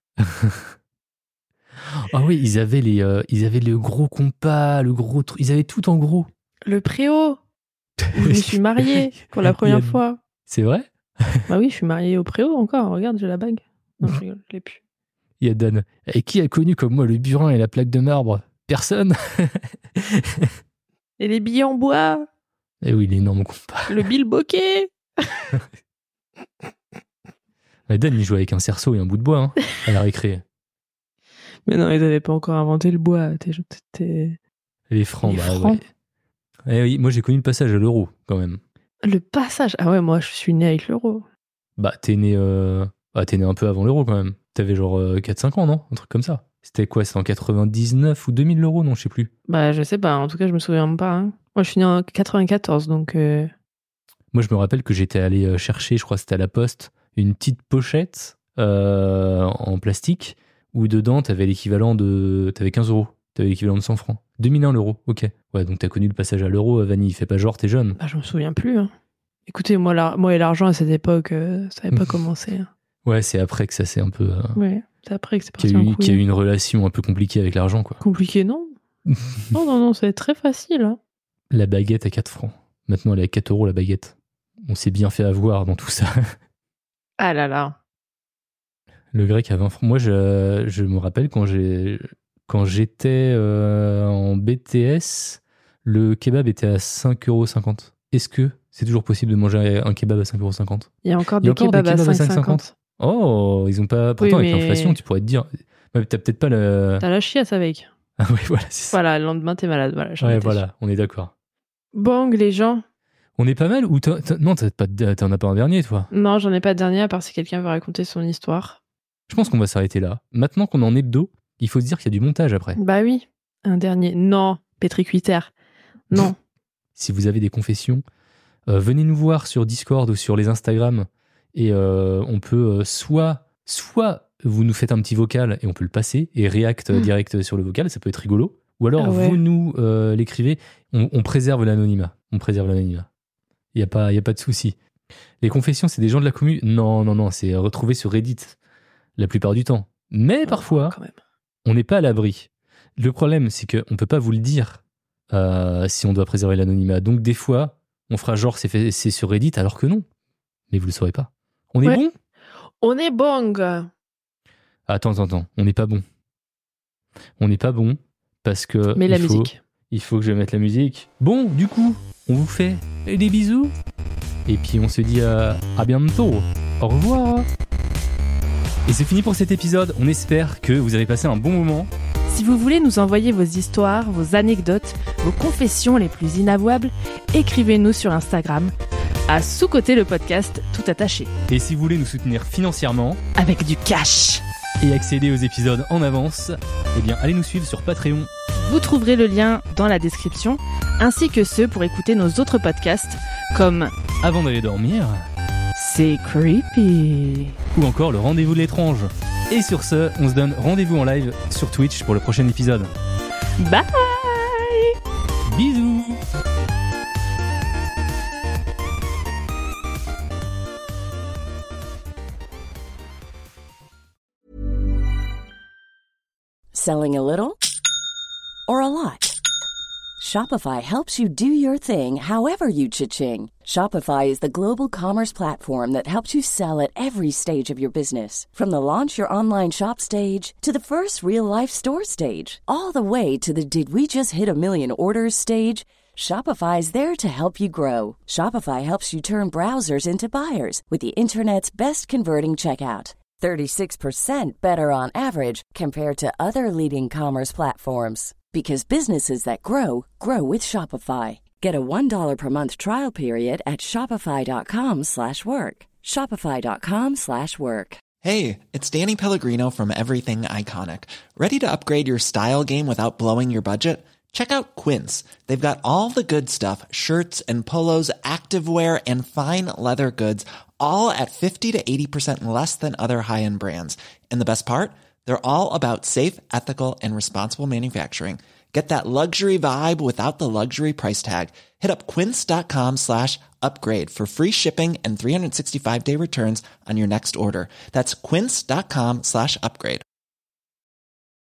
Ah oui, ils avaient le gros compas, le gros truc. Ils avaient tout en gros. Le préau. Je me suis mariée pour la première fois. C'est vrai? Bah oui, je suis mariée au préau encore. Regarde, j'ai la bague. Non, je rigole, je l'ai plus. Il y a Dan. Et qui a connu comme moi le burin et la plaque de marbre? Personne. Et les billes en bois. Eh oui, l'énorme compas. Le bilboquet. Dan, il jouait avec un cerceau et un bout de bois, hein, à la récré. Mais non, ils n'avaient pas encore inventé le bois. Les francs, Les bah francs. ouais. Oui, moi j'ai connu le passage à l'euro quand même. Le passage. Ah ouais, moi, je suis née avec l'euro. Bah t'es né un peu avant l'euro quand même. T'avais genre 4-5 ans, non? Un truc comme ça. C'était quoi? C'était en 99 ou 2000 l'euro? Non, je sais plus. Bah, je sais pas. En tout cas, je me souviens pas. Hein. Moi, je suis née en 94, donc... Moi, je me rappelle que j'étais allé chercher, je crois que c'était à la poste, une petite pochette en plastique où dedans, t'avais 15 euros. T'avais l'équivalent de 100 francs. 2001 l'euro, ok. Ouais, donc t'as connu le passage à l'euro, Vanille. Fais pas genre, t'es jeune. Bah, je me souviens plus. Hein. Écoutez, moi et l'argent à cette époque, ça n'avait pas commencé. Hein. Ouais, c'est après que ça s'est un peu... Ouais, c'est après que c'est qu'il parti y en a eu couille. une relation un peu compliquée avec l'argent, quoi. Compliqué, non? Non, c'est très facile. Hein. La baguette à 4 francs. Maintenant, elle est à 4 euros la baguette. On s'est bien fait avoir dans tout ça. Ah là là. Le grec à 20 francs. Moi, je me rappelle quand j'étais en BTS, le kebab était à 5,50 €. Est-ce que c'est toujours possible de manger un kebab à 5,50 €? Il y a encore des kebabs à 5,50 €. Oh, ils ont pas... Pourtant, Oui, avec mais- l'inflation, tu pourrais te dire... Ouais, t'as peut-être pas le... T'as la chiasse avec. Ah oui, voilà, c'est ça. Voilà, le lendemain, t'es malade. Voilà, j'en Ouais, étais sûre. voilà, on est d'accord. Bang, les gens. On est pas mal ou non, t'en as pas un dernier, toi? Non, j'en ai pas de dernier, à part si quelqu'un veut raconter son histoire. Je pense qu'on va s'arrêter là. Maintenant qu'on est en hebdo, il faut se dire qu'il y a du montage après. Bah oui, un dernier. Non, pétricuitaire. Non. Si vous avez des confessions, venez nous voir sur Discord ou sur les Instagram et on peut soit vous nous faites un petit vocal et on peut le passer et react direct sur le vocal, ça peut être rigolo. Ou alors Ah ouais. vous nous l'écrivez, on préserve l'anonymat. On préserve l'anonymat. Il y a pas de souci. Les confessions, c'est des gens de la commu. Non, c'est retrouvé sur Reddit la plupart du temps. Mais parfois, Quand même. on n'est pas à l'abri. Le problème, c'est qu'on peut pas vous le dire si on doit préserver l'anonymat. Donc des fois, on fera genre c'est sur Reddit alors que non. Mais vous le saurez pas. On est Ouais. bon? On est bang. Attends. On n'est pas bon. On n'est pas bon parce que Mais la musique. il faut que je mette la musique. Bon, du coup, on vous fait des bisous. Et puis on se dit à bientôt. Au revoir. Et c'est fini pour cet épisode. On espère que vous avez passé un bon moment. Si vous voulez nous envoyer vos histoires, vos anecdotes, vos confessions les plus inavouables, écrivez-nous sur Instagram à sous-côté le podcast tout attaché. Et si vous voulez nous soutenir financièrement Avec du cash. et accéder aux épisodes en avance, eh bien allez nous suivre sur Patreon. Vous trouverez le lien dans la description, ainsi que ceux pour écouter nos autres podcasts, comme Avant d'aller dormir, C'est Creepy. ou encore le rendez-vous de l'étrange. Et sur ce, on se donne rendez-vous en live sur Twitch pour le prochain épisode. Bye. Bisous. Selling a little or a lot? Shopify helps you do your thing however you cha-ching. Shopify is the global commerce platform that helps you sell at every stage of your business. From the launch your online shop stage to the first real life store stage, all the way to the did we just hit a million orders stage. Shopify is there to help you grow. Shopify helps you turn browsers into buyers with the internet's best converting checkout. 36% better on average compared to other leading commerce platforms. Because businesses that grow, grow with Shopify. Get a $1 per month trial period at shopify.com/work. Shopify.com/work. Hey, it's Danny Pellegrino from Everything Iconic. Ready to upgrade your style game without blowing your budget? Check out Quince. They've got all the good stuff, shirts and polos, activewear, and fine leather goods, all at 50 to 80% less than other high-end brands. And the best part? They're all about safe, ethical, and responsible manufacturing. Get that luxury vibe without the luxury price tag. Hit up quince.com/upgrade for free shipping and 365-day returns on your next order. That's quince.com/upgrade.